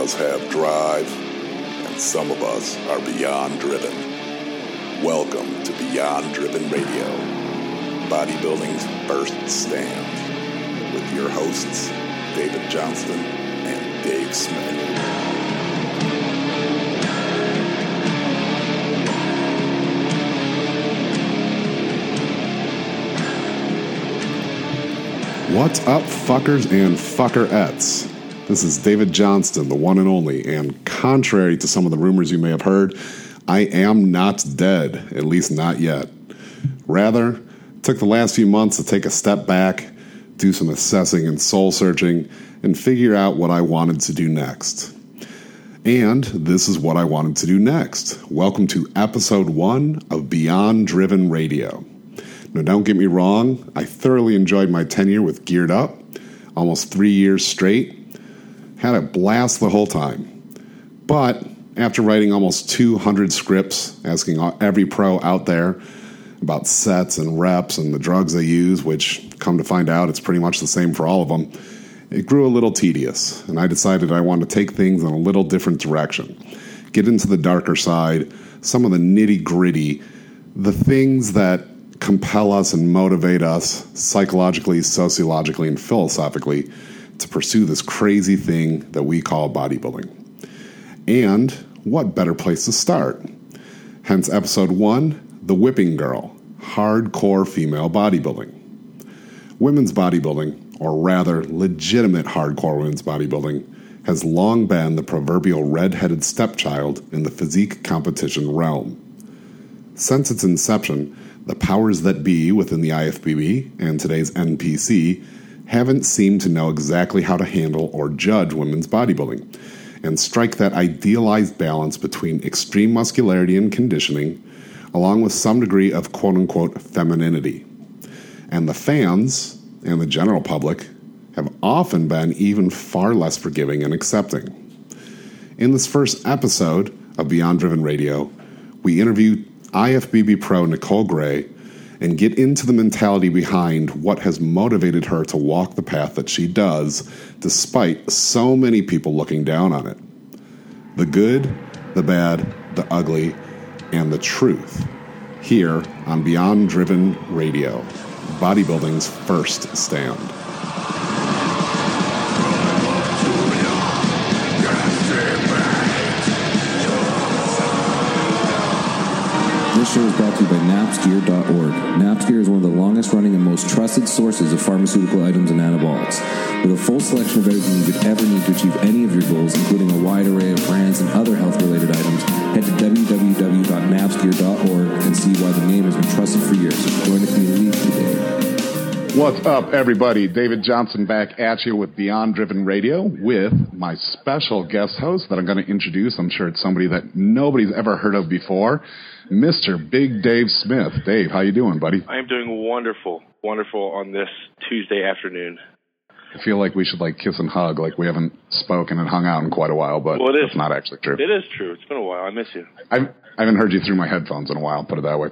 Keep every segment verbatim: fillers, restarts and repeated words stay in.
us have drive, and some of us are beyond driven. Welcome to Beyond Driven Radio, bodybuilding's first stand, with your hosts, David Johnston and Dave Smith. What's up, fuckers and fuckerettes? This is David Johnston, the one and only, and contrary to some of the rumors you may have heard, I am not dead, at least not yet. Rather, took the last few months to take a step back, do some assessing and soul-searching, and figure out what I wanted to do next. And this is what I wanted to do next. Welcome to episode one of Beyond Driven Radio. Now, don't get me wrong, I thoroughly enjoyed my tenure with Geared Up, almost three years straight. Had a blast the whole time. But after writing almost two hundred scripts, asking every pro out there about sets and reps and the drugs they use, which, come to find out, it's pretty much the same for all of them, it grew a little tedious, and I decided I wanted to take things in a little different direction. Get into the darker side, some of the nitty-gritty, the things that compel us and motivate us psychologically, sociologically, and philosophically to pursue this crazy thing that we call bodybuilding. And what better place to start? Hence episode one, The Whipping Girl, Hardcore Female Bodybuilding. Women's bodybuilding, or rather legitimate hardcore women's bodybuilding, has long been the proverbial red-headed stepchild in the physique competition realm. Since its inception, the powers that be within the I F B B and today's N P C haven't seemed to know exactly how to handle or judge women's bodybuilding and strike that idealized balance between extreme muscularity and conditioning, along with some degree of quote-unquote femininity. And the fans and the general public have often been even far less forgiving and accepting. In this first episode of Beyond Driven Radio, we interview I F B B pro Nicole Gray and get into the mentality behind what has motivated her to walk the path that she does, despite so many people looking down on it. The good, the bad, the ugly, and the truth. Here on Beyond Driven Radio, bodybuilding's first stand. This show is brought to you by naps gear dot org. NapsGear is one of the longest-running and most trusted sources of pharmaceutical items and anabolics. With a full selection of everything you could ever need to achieve any of your goals, including a wide array of brands and other health-related items, head to w w w dot naps gear dot org and see why the name has been trusted for years. Join the community today. What's up, everybody? David Johnson back at you with Beyond Driven Radio with my special guest host that I'm going to introduce. I'm sure it's somebody that nobody's ever heard of before. Mister Big Dave Smith. Dave, how you doing, buddy? I am doing wonderful, wonderful on this Tuesday afternoon. I feel like we should like kiss and hug, like we haven't spoken and hung out in quite a while, but well, it that's is, not actually true. It is true. It's been a while. I miss you. I've, I haven't heard you through my headphones in a while, put it that way.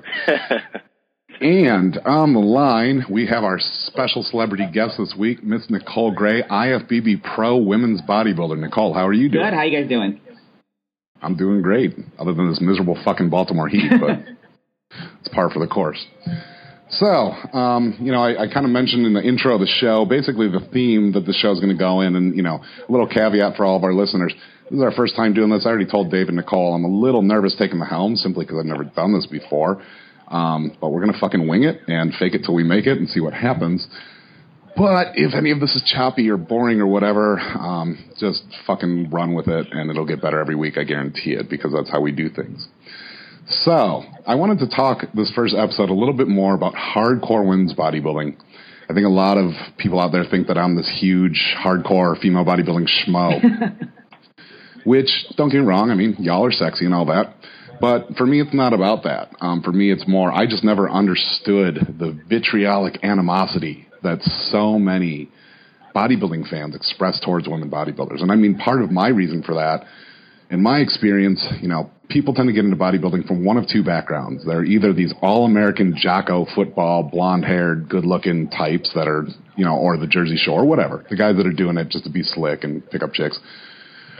And on the line, we have our special celebrity guest this week, Miss Nicole Gray, I F B B pro women's bodybuilder. Nicole, how are you doing? Good. How you guys doing? I'm doing great, other than this miserable fucking Baltimore heat, but it's par for the course. So, um, you know, I, I kind of mentioned in the intro of the show, basically the theme that the show is going to go in, and, you know, a little caveat for all of our listeners. This is our first time doing this. I already told Dave and Nicole I'm a little nervous taking the helm, simply because I've never done this before. Um, but we're going to fucking wing it and fake it till we make it and see what happens. But if any of this is choppy or boring or whatever, um, just fucking run with it, and it'll get better every week, I guarantee it, because that's how we do things. So, I wanted to talk this first episode a little bit more about hardcore women's bodybuilding. I think a lot of people out there think that I'm this huge, hardcore female bodybuilding schmo. Which, don't get me wrong, I mean, y'all are sexy and all that. But for me, it's not about that. Um, for me, it's more, I just never understood the vitriolic animosity that so many bodybuilding fans express towards women bodybuilders. And I mean, part of my reason for that, in my experience, you know, people tend to get into bodybuilding from one of two backgrounds. They're either these all-American Jocko football, blonde-haired, good-looking types that are, you know, or the Jersey Shore, whatever. The guys that are doing it just to be slick and pick up chicks.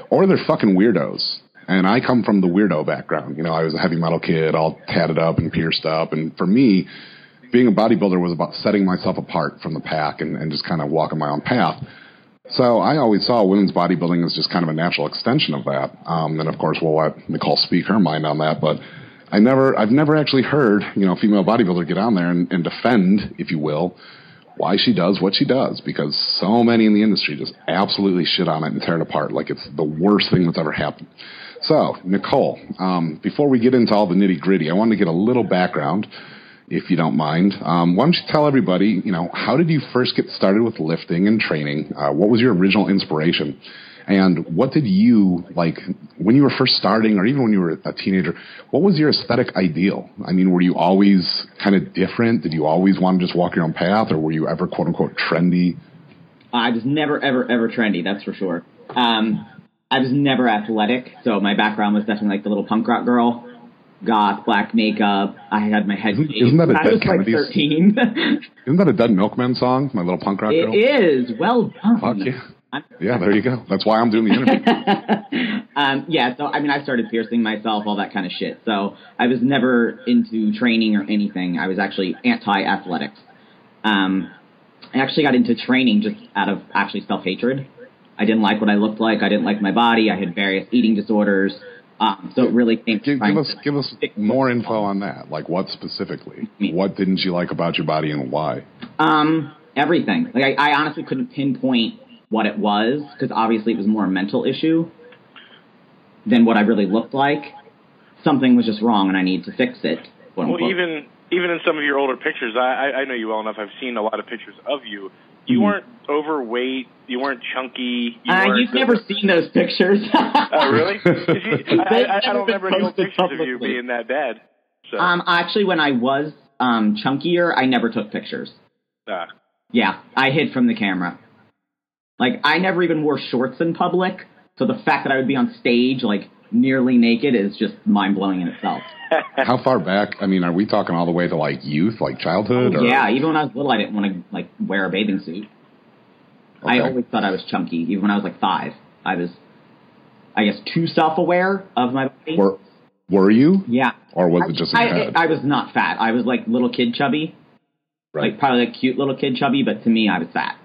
or they're fucking weirdos. And I come from the weirdo background. You know, I was a heavy metal kid, all tatted up and pierced up. And for me, being a bodybuilder was about setting myself apart from the pack and, and just kind of walking my own path. So I always saw women's bodybuilding as just kind of a natural extension of that. Um, and of course, we'll let Nicole speak her mind on that. But I never, I've never actually heard, you know, a female bodybuilder get on there and, and defend, if you will, why she does what she does, because so many in the industry just absolutely shit on it and tear it apart like it's the worst thing that's ever happened. So, Nicole, um, before we get into all the nitty-gritty, I wanted to get a little background, if you don't mind. Um, why don't you tell everybody, you know, how did you first get started with lifting and training? Uh, what was your original inspiration? And what did you, like, when you were first starting, or even when you were a teenager, what was your aesthetic ideal? I mean, were you always kind of different? Did you always want to just walk your own path, or were you ever, quote-unquote, trendy? I was never, ever, ever trendy, that's for sure. Um, I was never athletic, so my background was definitely like the little punk rock girl. Goth, black makeup. I had my head Isn't, isn't that a I Dead was Kennedys? like thirteen. Isn't that a Dead Milkmen song, My Little Punk Rock Girl? It is. Well done. Fuck yeah. Yeah, there you go. That's why I'm doing the interview. um, yeah, so, I mean, I started piercing myself, all that kind of shit. So I was never into training or anything. I was actually anti-athletics. Um, I actually got into training just out of actually self-hatred. I didn't like what I looked like. I didn't like my body. I had various eating disorders. Um, so it really came give, give us to give us more info on that. Like, what specifically? What didn't you like about your body and why? Um, everything. Like, I, I honestly couldn't pinpoint what it was, because obviously it was more a mental issue than what I really looked like. Something was just wrong, and I needed to fix it. Well, unquote. even even in some of your older pictures, I, I know you well enough. I've seen a lot of pictures of you. You mm-hmm. weren't overweight. You weren't chunky. You uh, weren't you've never seen those pictures. Oh, really? You, I, I, I don't remember any old pictures publicly. of you being that bad. So. Um, actually, when I was um, chunkier, I never took pictures. Ah. Yeah, I hid from the camera. Like, I never even wore shorts in public, so the fact that I would be on stage, like, nearly naked is just mind-blowing in itself. How far back? I mean, are we talking all the way to, like, youth, like childhood? Oh, or? Yeah, even when I was little, I didn't want to, like, wear a bathing suit. Okay. I always thought I was chunky, even when I was, like, five. I was, I guess, too self-aware of my body. Were, were you? Yeah. Or was I, it just in I, your head? I, I was not fat. I was, like, little kid chubby. Right. Like, probably, like, cute little kid chubby, but to me, I was fat.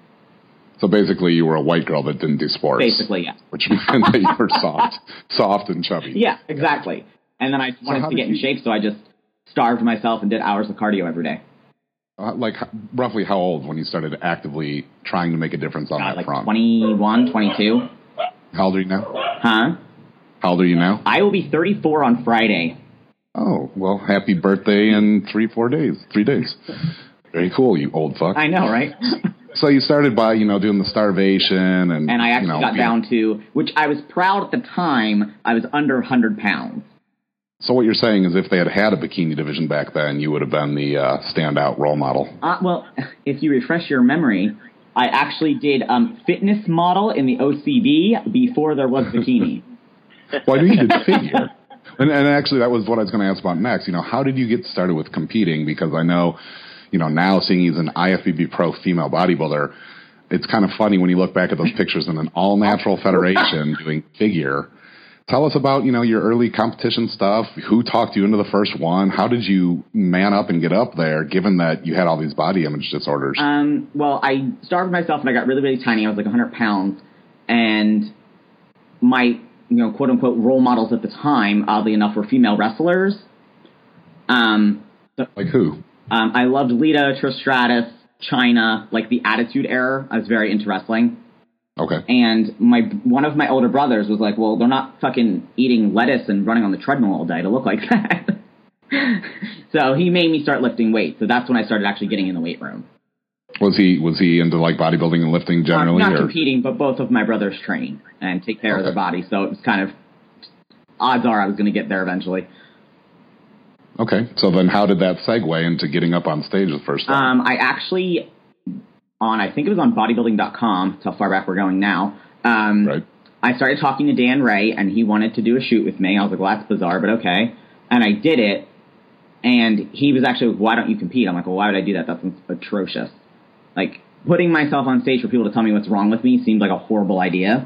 So basically, you were a white girl that didn't do sports. Basically, yeah. Which meant that you were soft, soft and chubby. Yeah, exactly. And then I wanted so to get in you... shape, so I just starved myself and did hours of cardio every day. Uh, like, roughly how old when you started actively trying to make a difference on God, that like front? twenty-one, twenty-two. How old are you now? Huh? How old are you now? I will be thirty-four on Friday. Oh, well, happy birthday in three, four days. Three days. Very cool, you old fuck. I know, right? So you started by, you know, doing the starvation and... And I actually you know, got being... down to, which I was proud at the time, I was under one hundred pounds. So what you're saying is if they had had a bikini division back then, you would have been the uh, standout role model. Uh, well, if you refresh your memory, I actually did um, fitness model in the O C B before there was bikini. Well, I knew you did figure. And, and actually, that was what I was going to ask about next. You know, how did you get started with competing? Because I know... You know, now seeing he's an I F B B pro female bodybuilder, it's kind of funny when you look back at those pictures in an all-natural federation doing figure. Tell us about, you know, your early competition stuff. Who talked you into the first one? How did you man up and get up there, given that you had all these body image disorders? Um, well, I starved myself and I got really, really tiny. I was like one hundred pounds. And my, you know, quote-unquote role models at the time, oddly enough, were female wrestlers. Um, so, like who? Um, I loved Lita, Trish Stratus, Chyna, like the Attitude Era. I was very into wrestling. Okay. And my one of my older brothers was like, well, they're not fucking eating lettuce and running on the treadmill all day to look like that. So he made me start lifting weights. So that's when I started actually getting in the weight room. Was he was he into like bodybuilding and lifting generally? Um, not or? competing, but both of my brothers train and take care okay. of their body. So it was kind of, odds are I was going to get there eventually. Okay, so then how did that segue into getting up on stage the first time? Um, I actually, on, I think it was on bodybuilding dot com, that's how far back we're going now, um, right. I started talking to Dan Ray, and he wanted to do a shoot with me. I was like, well, that's bizarre, but okay. And I did it, and he was actually like, why don't you compete? I'm like, well, why would I do that? That's atrocious. Like, putting myself on stage for people to tell me what's wrong with me seemed like a horrible idea.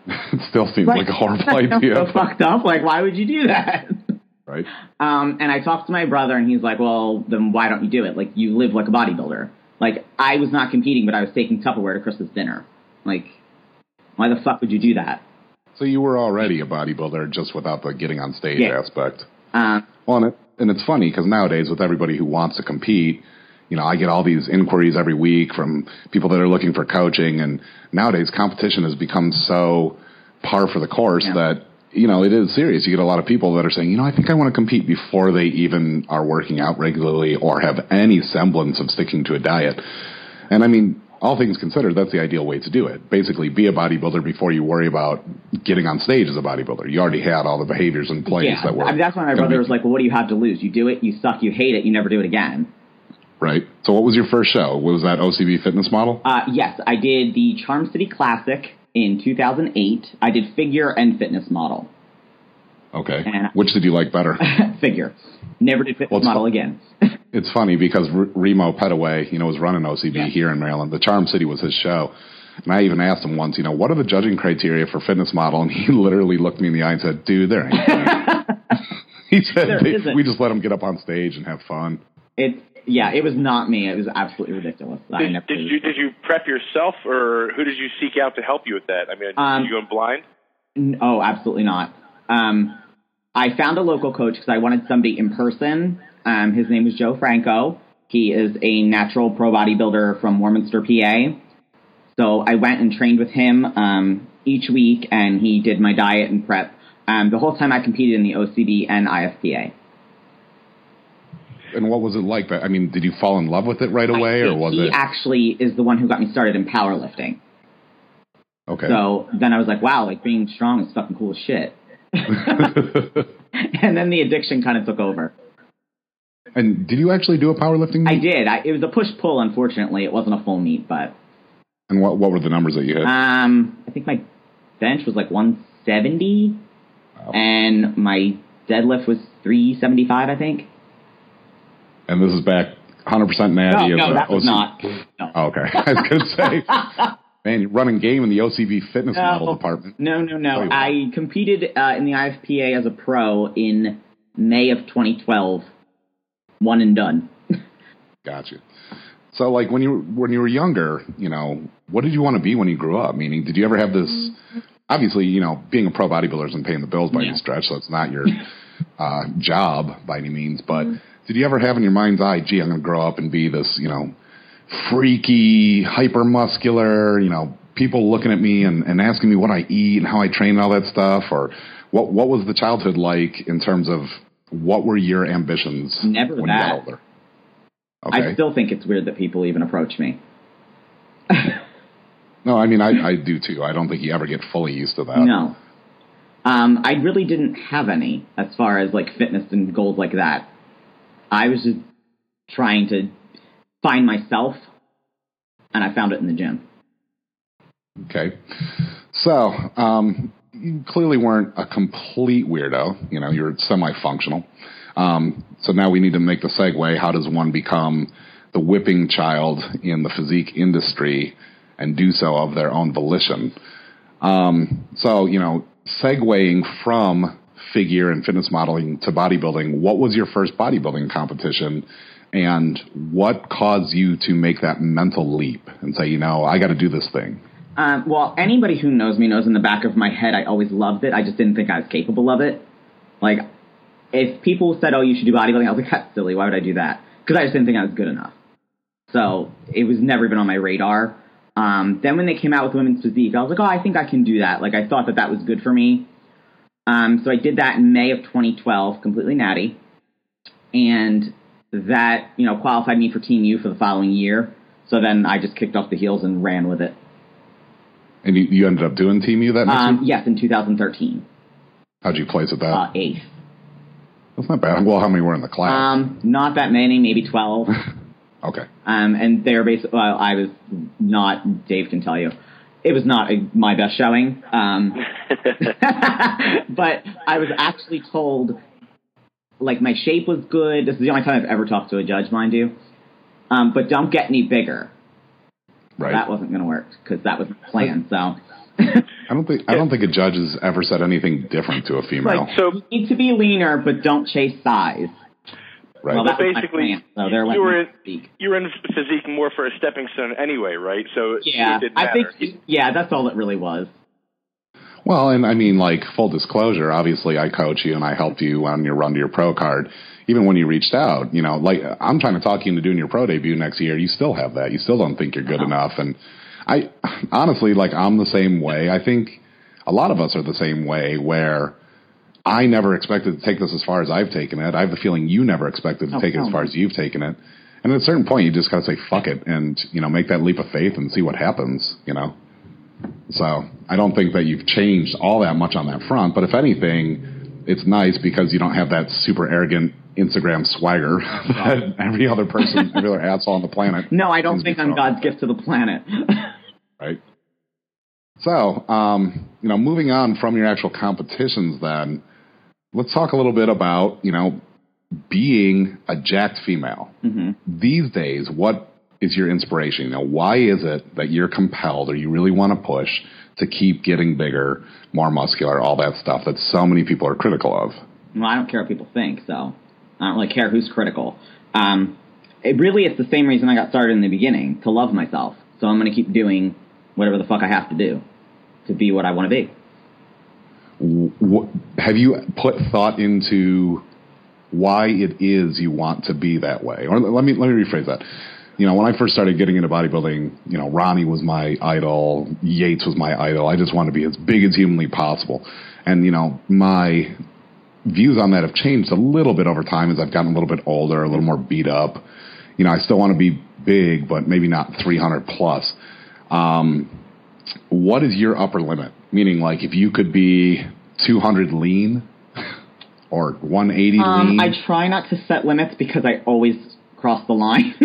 It still seems Like, like a horrible idea. So fucked up. Like, why would you do that? Right. Um, and I talked to my brother, and he's like, well, then why don't you do it? Like, you live like a bodybuilder. Like, I was not competing, but I was taking Tupperware to Christmas dinner. Like, why the fuck would you do that? So you were already a bodybuilder, just without the getting on stage Yeah. aspect. Um, Well, and, it, and it's funny, because nowadays, with everybody who wants to compete, you know, I get all these inquiries every week from people that are looking for coaching, and nowadays competition has become so par for the course Yeah. that, you know, it is serious. You get a lot of people that are saying, you know, I think I want to compete before they even are working out regularly or have any semblance of sticking to a diet. And I mean, all things considered, that's the ideal way to do it. Basically, be a bodybuilder before you worry about getting on stage as a bodybuilder. You already had all the behaviors in place yeah, that were... I mean, that's why my brother was like, well, what do you have to lose? You do it, you suck, you hate it, you never do it again. Right. So what was your first show? Was that O C B Fitness Model? Uh, yes, I did the Charm City Classic in two thousand eight. I did figure and fitness model. Okay. And- Which did you like better? Figure. Never did fitness Well, it's model fu- again. It's funny because R- Remo Petaway, you know, was running O C B Yeah. here in Maryland. The Charm City was his show. And I even asked him once, you know, what are the judging criteria for fitness model? And he literally looked me in the eye and said, dude, there ain't any." He said, There "They- isn't. we just let them get up on stage and have fun. It's yeah, it was not me. It was absolutely ridiculous. I Did, never did you did you prep yourself, or who did you seek out to help you with that? I mean, Um, did you go in blind? N- Oh, absolutely not. Um, I found a local coach because I wanted somebody in person. Um, his name is Joe Franco. He is a natural pro bodybuilder from Warminster, P A. So I went and trained with him um, each week, and he did my diet and prep. Um, the whole time I competed in the O C B and I F P A. And what was it like? I mean, did you fall in love with it right away, I- or was he it... actually is the one who got me started in powerlifting. Okay. So then I was like, wow, like being strong is fucking cool as shit. And then the addiction kind of took over. And did you actually do a powerlifting I meet? did. I, it was a push-pull, unfortunately. It wasn't a full meet, but And what, what were the numbers that you hit? um, I think my bench was like one seventy, Wow. and my deadlift was three seventy-five, I think. And this is back one hundred percent natty. No, as no, a that was O C- not. No. Oh, okay. I was going to say, man, you're running game in the O C B fitness model department. No, no, no. Oh, you I competed uh, in the I F P A as a pro in May of twenty twelve. One and done. Gotcha. So, like, when you were, when you were younger, you know, what did you want to be when you grew up? Meaning, did you ever have this? Obviously, you know, being a pro bodybuilder isn't paying the bills by Yeah. any stretch, so it's not your uh, job by any means. But did you ever have in your mind's eye, gee, I'm going to grow up and be this, you know, freaky, hyper muscular, you know, people looking at me and, and asking me what I eat and how I train and all that stuff? Or what what was the childhood like in terms of what were your ambitions Never when that. you got older? Okay. I still think it's weird that people even approach me. No, I mean, I, I do too. I don't think you ever get fully used to that. No. Um, I really didn't have any as far as like fitness and goals like that. I was just trying to find myself, and I found it in the gym. Okay. So, um, you clearly weren't a complete weirdo. You know, you're semi-functional. Um, so now we need to make the segue. How does one become the whipping child in the physique industry and do so of their own volition? Um, so, you know, segueing from figure and fitness modeling to bodybuilding, what was your first bodybuilding competition, and what caused you to make that mental leap and say, you know, I got to do this thing? Um, well, anybody who knows me knows in the back of my head I always loved it. I just didn't think I was capable of it. Like, if people said, oh, you should do bodybuilding, I was like, that's silly. Why would I do that? Because I just didn't think I was good enough. So it was never even on my radar. Um, then when they came out with women's physique, I was like, oh, I think I can do that. Like, I thought that that was good for me. Um, so I did that in May of twenty twelve, completely natty. And that, you know, qualified me for Team U for the following year. So then I just kicked off the heels and ran with it. And you, you ended up doing Team U that next Um, year? yes, in two thousand thirteen. How'd you place at that? Uh, eighth. That's not bad. Well, how many were in the class? Um, not that many, maybe twelve. Okay. Um, and they were basically, well, I was not, Dave can tell you, it was not a, my best showing. Um, but I was actually told, like, my shape was good. This is the only time I've ever talked to a judge, mind you. Um, but don't get any bigger. Right. That wasn't going to work because that was the plan. So I don't think I don't think a judge has ever said anything different to a female. Like, so you need to be leaner, but don't chase size. Right. Well, But basically, plan, so they're you were in, physique. you were in physique more for a stepping stone anyway, right? So Yeah, it didn't I matter. think. Yeah, that's all it really was. Well, and I mean, like, full disclosure, obviously I coach you and I helped you on your run to your pro card. Even when you reached out, you know, like, I'm trying to talk you into doing your pro debut next year. You still have that. You still don't think you're good Uh-huh. enough. And I, honestly, like, I'm the same way. I think a lot of us are the same way, where I never expected to take this as far as I've taken it. I have the feeling you never expected to Oh, take it no. as far as you've taken it. And at a certain point, you just got to say, fuck it, and, you know, make that leap of faith and see what happens, you know? So I don't think that you've changed all that much on that front. But if anything, it's nice because you don't have that super arrogant Instagram swagger that every other person, every other asshole on the planet. No, I don't seems to think be I'm throwing. God's gift to the planet. Right. So, um, you know, moving on from your actual competitions then, let's talk a little bit about, you know, being a jacked female. Mm-hmm. These days, what is your inspiration? You know, why is it that you're compelled or you really want to push to keep getting bigger, more muscular, all that stuff that so many people are critical of? Well, I don't care what people think, so I don't really care who's critical. Um, it really is the same reason I got started in the beginning, to love myself. So I'm going to keep doing whatever the fuck I have to do to be what I want to be. What, have you put thought into why it is you want to be that way? Or let me let me rephrase that. You know, when I first started getting into bodybuilding, you know, Ronnie was my idol, Yates was my idol. I just wanted to be as big as humanly possible. And, you know, my views on that have changed a little bit over time as I've gotten a little bit older, a little more beat up. You know, I still want to be big, but maybe not three hundred plus. Um, what is your upper limit? Meaning, like, if you could be two hundred lean or one eighty Um, lean? I try not to set limits because I always cross the line.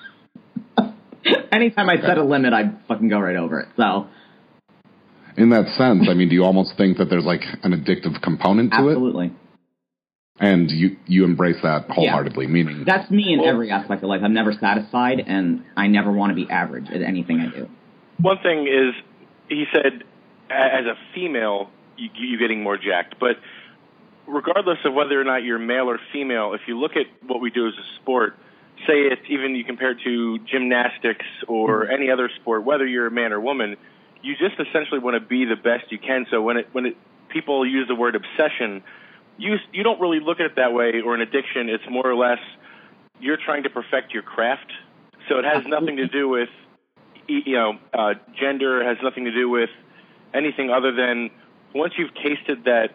Anytime I set a limit, I fucking go right over it. So, in that sense, I mean, do you almost think that there's like an addictive component to absolutely. it? And you, you embrace that wholeheartedly, Yeah. meaning... That's me in Well- every aspect of life. I'm never satisfied, and I never want to be average at anything I do. One thing is, he said, a- as a female, you, you getting more jacked. But regardless of whether or not you're male or female, if you look at what we do as a sport, say it's even you compare it to gymnastics or any other sport, whether you're a man or woman, you just essentially want to be the best you can. So when it when it people use the word obsession, you you don't really look at it that way, or an addiction. It's more or less you're trying to perfect your craft. So it has nothing to do with you know uh, gender. It has nothing to do with anything other than once you've tasted that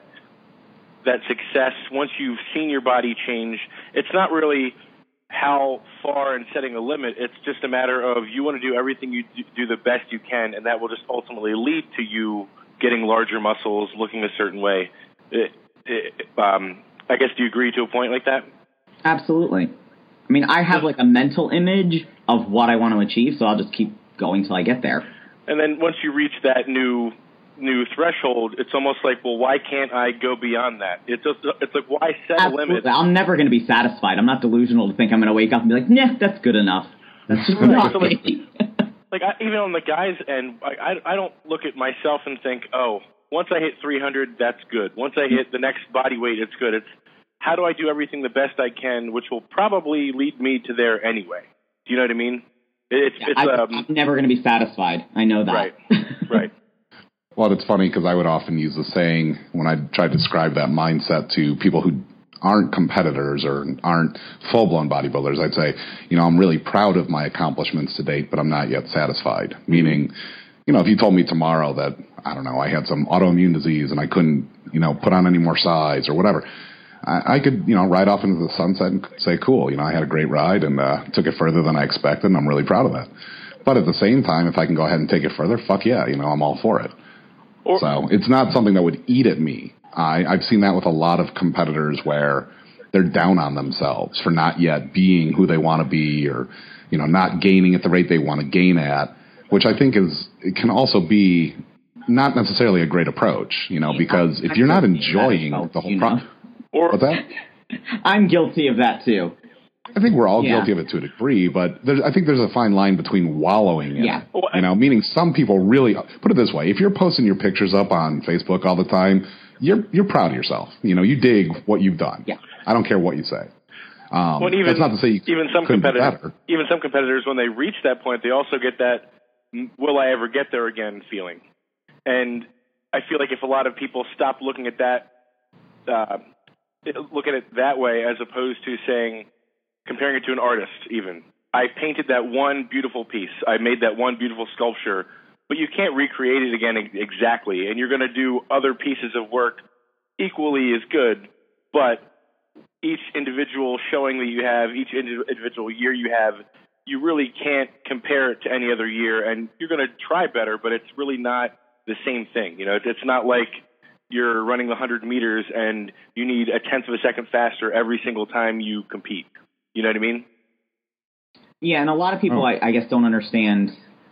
that success, once you've seen your body change, it's not really how far and setting a limit. It's just a matter of you want to do everything you do the best you can, and that will just ultimately lead to you getting larger muscles, looking a certain way. It, it, um, I guess, do you agree to a point like that? Absolutely. I mean, I have like a mental image of what I want to achieve, so I'll just keep going till I get there. And then once you reach that new new threshold, it's almost like, well, why can't I go beyond that? It's just, it's like, why set a limit? Absolutely. I'm never going to be satisfied. I'm not delusional to think I'm going to wake up and be like, nah, that's good enough. That's just not So, like, me. like I, even on the guys' end, I, I I don't look at myself and think, oh, once I hit three hundred, that's good. Once I hit the next body weight, it's good. It's how do I do everything the best I can, which will probably lead me to there anyway. Do you know what I mean? It's Yeah, it's I, um I'm never going to be satisfied. I know that. right, right. Well, it's funny because I would often use the saying when I try to describe that mindset to people who aren't competitors or aren't full-blown bodybuilders. I'd say, you know, I'm really proud of my accomplishments to date, but I'm not yet satisfied. Meaning, you know, if you told me tomorrow that, I don't know, I had some autoimmune disease and I couldn't, you know, put on any more size or whatever, I, I could, you know, ride off into the sunset and say, cool, you know, I had a great ride and uh, took it further than I expected, and I'm really proud of that. But at the same time, if I can go ahead and take it further, fuck yeah, you know, I'm all for it. Or, So it's not something that would eat at me. I, I've seen that with a lot of competitors where they're down on themselves for not yet being who they want to be, or, you know, not gaining at the rate they want to gain at, which I think is, it can also be not necessarily a great approach, you know, because if you're not enjoying the whole process. or What's that? I'm guilty of that too. I think we're all Yeah. guilty of it to a degree, but there's, I think there's a fine line between wallowing in Yeah. it. You know, meaning some people really, put it this way, if you're posting your pictures up on Facebook all the time, you're you're proud of yourself. You know, you dig what you've done. Yeah. I don't care what you say. Um, well, even, that's not to say you even some couldn't be competitors, better. even some competitors, when they reach that point, they also get that "will I ever get there again" feeling. And I feel like if a lot of people stop looking at that, uh, look at it that way, as opposed to saying, comparing it to an artist, even. I painted that one beautiful piece. I made that one beautiful sculpture, but you can't recreate it again exactly. And you're going to do other pieces of work equally as good, but each individual showing that you have, each individual year you have, you really can't compare it to any other year. And you're going to try better, but it's really not the same thing. You know, it's not like you're running one hundred meters and you need a tenth of a second faster every single time you compete. You know what I mean? Yeah, and a lot of people, Oh. I, I guess, don't understand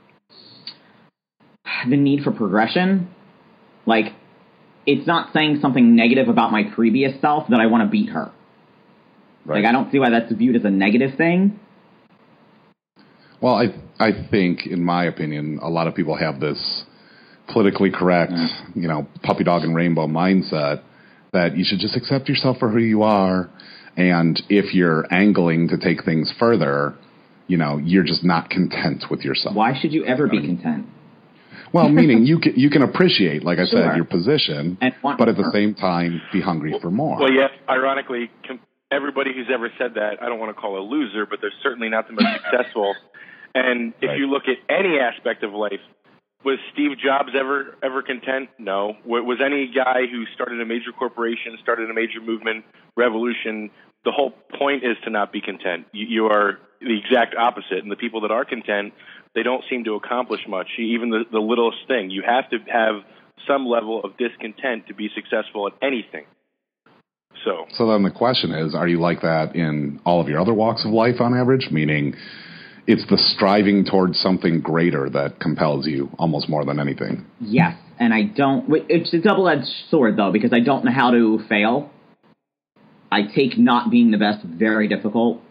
the need for progression. Like, it's not saying something negative about my previous self that I want to beat her. Right. Like, I don't see why that's viewed as a negative thing. Well, I I think, in my opinion, a lot of people have this politically correct, Yeah. you know, puppy dog and rainbow mindset that you should just accept yourself for who you are. And if you're angling to take things further, you know, you're just not content with yourself. Why should you ever be I mean, content? Well, meaning you can, you can appreciate, like I Sure. said, your position, And want but at the more. same time, be hungry for more. Well, yeah, ironically, com- everybody who's ever said that, I don't want to call a loser, but they're certainly not the most successful. And if Right. you look at any aspect of life, was Steve Jobs ever ever content? No. W- Was any guy who started a major corporation, started a major movement, revolution, the whole point is to not be content. You, you are the exact opposite. And the people that are content, they don't seem to accomplish much, even the, the littlest thing. You have to have some level of discontent to be successful at anything. So, So then the question is, are you like that in all of your other walks of life on average? Meaning it's the striving towards something greater that compels you almost more than anything. Yes, and I don't... wait, It's a double-edged sword, though, because I don't know how to fail. I take not being the best very difficult.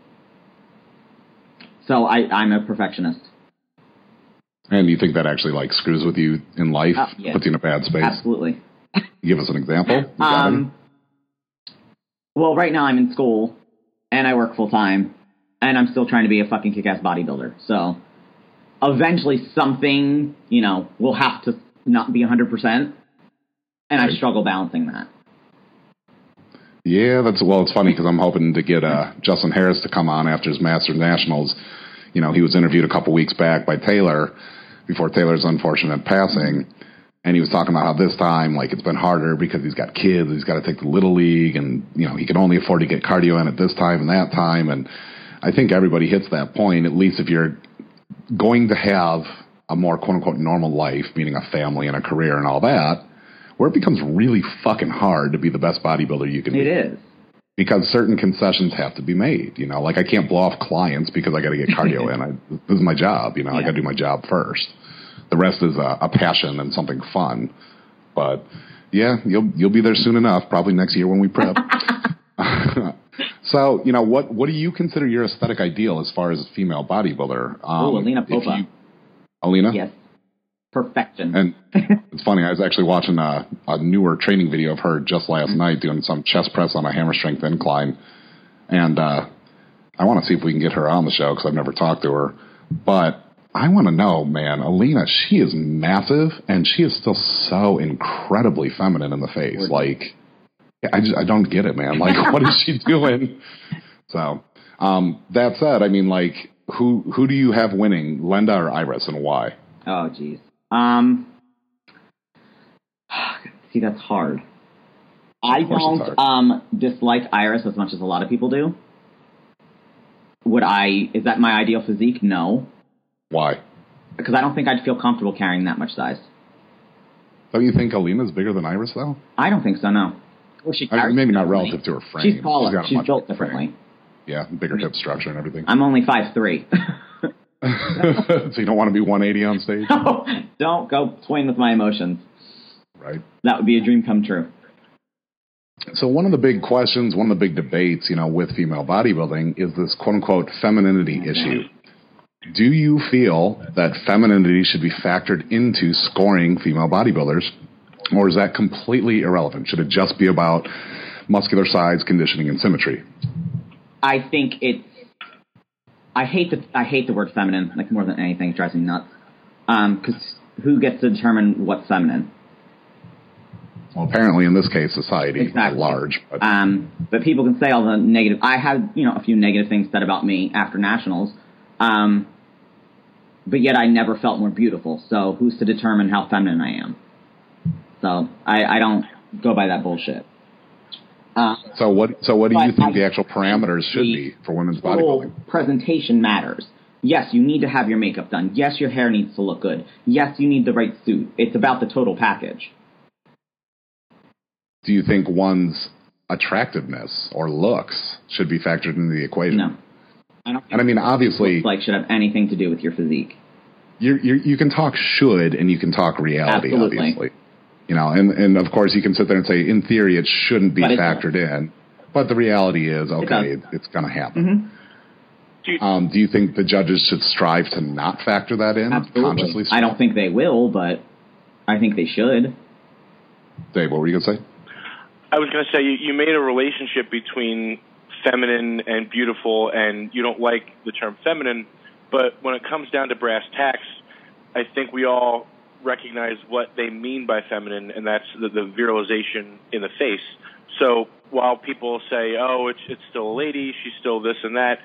So I, I'm a perfectionist. And you think that actually like screws with you in life, Uh, yeah. puts you in a bad space? Absolutely. Give us an example. You got Um, well, right now I'm in school, and I work full-time, and I'm still trying to be a fucking kick-ass bodybuilder. So eventually something, you know, will have to not be one hundred percent, and I Right. struggle balancing that. Yeah, that's well. It's funny because I'm hoping to get uh, Justin Harris to come on after his Masters Nationals. You know, he was interviewed a couple weeks back by Taylor before Taylor's unfortunate passing, and he was talking about how this time, like, it's been harder because he's got kids, he's got to take the Little League, and you know he can only afford to get cardio in at this time and that time. And I think everybody hits that point, at least if you're going to have a more quote unquote normal life, meaning a family and a career and all that, where it becomes really fucking hard to be the best bodybuilder you can be. It is. Because certain concessions have to be made. You know, like I can't blow off clients because I got to get cardio in. I, this is my job. You know, I Yeah. got to do my job first. The rest is a, a passion and something fun. But yeah, you'll you'll be there soon enough. Probably next year when we prep. So, you know, what what do you consider your aesthetic ideal as far as a female bodybuilder? Um, Oh, Alina if Popa. you- Alina? Yes. Perfection. And it's funny, I was actually watching a, a newer training video of her just last night doing some chest press on a hammer strength incline. And uh, I want to see if we can get her on the show because I've never talked to her. But I want to know, man, Alina, she is massive and she is still so incredibly feminine in the face. Like, I just I don't get it, man. Like, what is she doing? So, um, that said, I mean, like, who who do you have winning, Lenda or Iris, and why? Oh, geez. Um, see, that's hard. I Of course it's don't hard. um, dislike Iris as much as a lot of people do. Would I, is that my ideal physique? No. Why? Because I don't think I'd feel comfortable carrying that much size. Don't you think Alina's bigger than Iris, though? I don't think so, no. Well, she I mean, carries maybe not differently. relative to her frame. She's taller. got a She's, much built bigger frame. differently. Yeah, bigger hip structure and everything. I'm only five three. So you don't want to be one eighty on stage? No, don't go toying with my emotions. Right. That would be a dream come true. So one of the big questions, one of the big debates, you know, with female bodybuilding is this quote-unquote femininity issue. Do you feel that femininity should be factored into scoring female bodybuilders, or is that completely irrelevant? Should it just be about muscular size, conditioning, and symmetry? I think it's. I hate the I hate the word feminine, like more than anything. It drives me nuts. Because um, who gets to determine what's feminine? Well, apparently in this case, society exactly. at large. But. Um, but people can say all the negative. I had, you know, a few negative things said about me after nationals. Um, but yet I never felt more beautiful. So who's to determine how feminine I am? So I, I don't go by that bullshit. Uh, so what? So what do you think I, the actual parameters should be for women's bodybuilding? Presentation matters. Yes, you need to have your makeup done. Yes, your hair needs to look good. Yes, you need the right suit. It's about the total package. Do you think one's attractiveness or looks should be factored into the equation? No. I don't think and I mean, obviously, like should have anything to do with your physique. You you can talk should and you can talk reality, Absolutely. obviously. You know, and, and of course you can sit there and say, in theory, it shouldn't be factored in. But the reality is, okay, it it's going to happen. Mm-hmm. Do you, um, do you think the judges should strive to not factor that in? Absolutely. Consciously? I don't think they will, but I think they should. Dave, what were you going to say? I was going to say, you, you made a relationship between feminine and beautiful, and you don't like the term feminine, but when it comes down to brass tacks, I think we all recognize what they mean by feminine, and that's the, the virilization in the face. So while people say, oh, it's, it's still a lady, she's still this and that,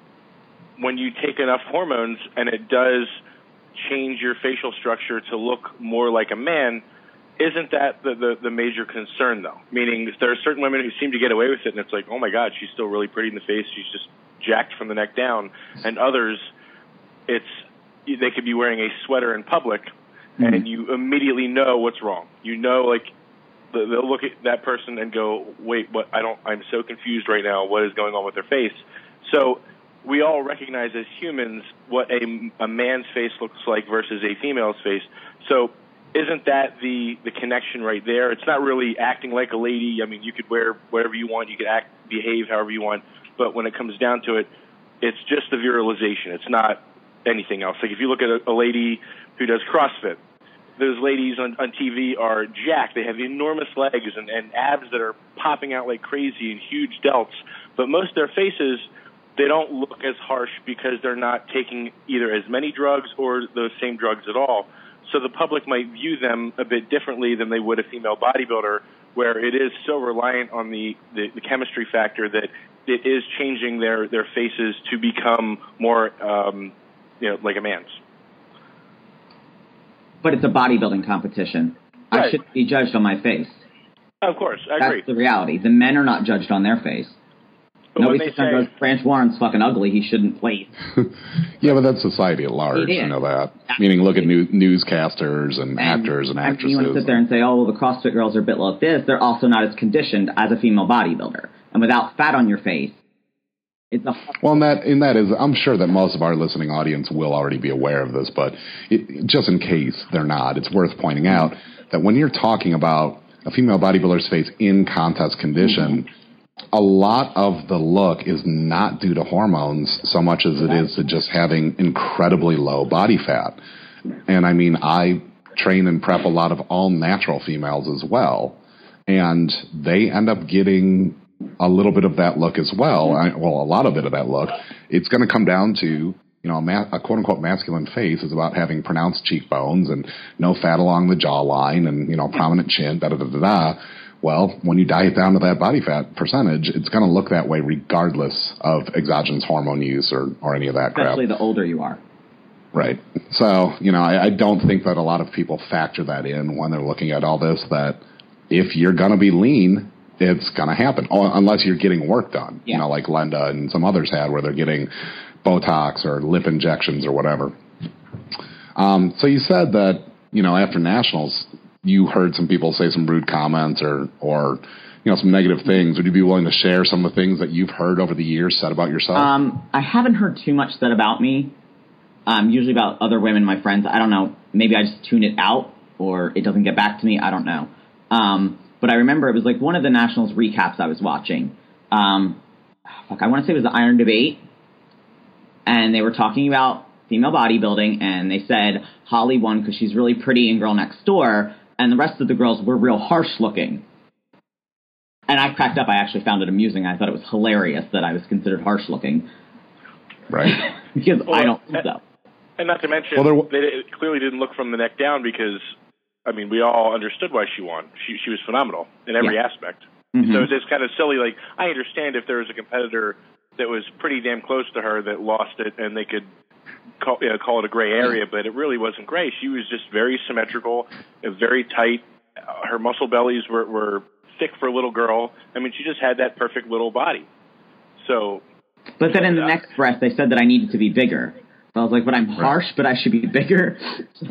when you take enough hormones and it does change your facial structure to look more like a man, isn't that the, the, the major concern, though? Meaning there are certain women who seem to get away with it, and it's like, oh, my God, she's still really pretty in the face. She's just jacked from the neck down. And others, it's they could be wearing a sweater in public, mm-hmm. and you immediately know what's wrong. You know, like, they'll look at that person and go, wait, what? I don't, I'm so confused right now. What is going on with their face? So we all recognize as humans what a, a man's face looks like versus a female's face. So isn't that the, the connection right there? It's not really acting like a lady. I mean, you could wear whatever you want. You could act, behave however you want. But when it comes down to it, it's just the virilization. It's not anything else. Like if you look at a, a lady who does CrossFit, those ladies on, on T V are jacked. They have enormous legs and, and abs that are popping out like crazy and huge delts. But most of their faces, they don't look as harsh because they're not taking either as many drugs or those same drugs at all. So the public might view them a bit differently than they would a female bodybuilder, where it is so reliant on the, the, the chemistry factor that it is changing their, their faces to become more, um, you know, like a man's. But it's a bodybuilding competition. Right. I shouldn't be judged on my face. Of course, I That's agree. That's the reality. The men are not judged on their face. But nobody sits there and goes, Branch Warren's fucking ugly, he shouldn't place. Yeah, but that's society at large, you know that. Meaning look at new, newscasters and, and actors and actresses. You want to sit there and say, oh, well, the CrossFit girls are a bit like this. They're also not as conditioned as a female bodybuilder. And without fat on your face, it's a... Well, and that, and that is, I'm sure that most of our listening audience will already be aware of this, but it, just in case they're not, it's worth pointing out that when you're talking about a female bodybuilder's face in contest condition, mm-hmm. a lot of the look is not due to hormones so much as it is to just having incredibly low body fat. And I mean, I train and prep a lot of all natural females as well, and they end up getting a little bit of that look as well. I, well, a lot of it of that look. It's going to come down to, you know, a, ma- a quote-unquote masculine face is about having pronounced cheekbones and no fat along the jawline and, you know, prominent chin, da-da-da-da-da. Well, when you diet down to that body fat percentage, it's going to look that way regardless of exogenous hormone use or, or any of that crap. Especially the older you are. Right. So, you know, I, I don't think that a lot of people factor that in when they're looking at all this, that if you're going to be lean, it's going to happen, oh, unless you're getting work done, yeah. you know, like Lenda and some others had where they're getting Botox or lip injections or whatever. Um, so you said that, you know, after nationals, you heard some people say some rude comments or, or, you know, some negative things. Would you be willing to share some of the things that you've heard over the years said about yourself? Um, I haven't heard too much said about me. Um, usually about other women, my friends. I don't know. Maybe I just tune it out or it doesn't get back to me. I don't know. Um, but I remember it was like one of the Nationals recaps I was watching. Um, fuck, I want to say it was the Iron Debate, and they were talking about female bodybuilding, and they said Holly won because she's really pretty in Girl Next Door, and the rest of the girls were real harsh looking. And I cracked up. I actually found it amusing. I thought it was hilarious that I was considered harsh looking. Right. Because well, I don't think so. And not to mention, well, w- they it clearly didn't look from the neck down because, I mean, we all understood why she won. She she was phenomenal in every yeah. aspect. Mm-hmm. So it's just kind of silly. Like, I understand if there was a competitor that was pretty damn close to her that lost it and they could call, you know, call it a gray area, but it really wasn't gray. She was just very symmetrical, very tight. Uh, her muscle bellies were, were thick for a little girl. I mean, she just had that perfect little body. So... But then in the next breath, they said that I needed to be bigger. So I was like, but I'm harsh, but I should be bigger. So,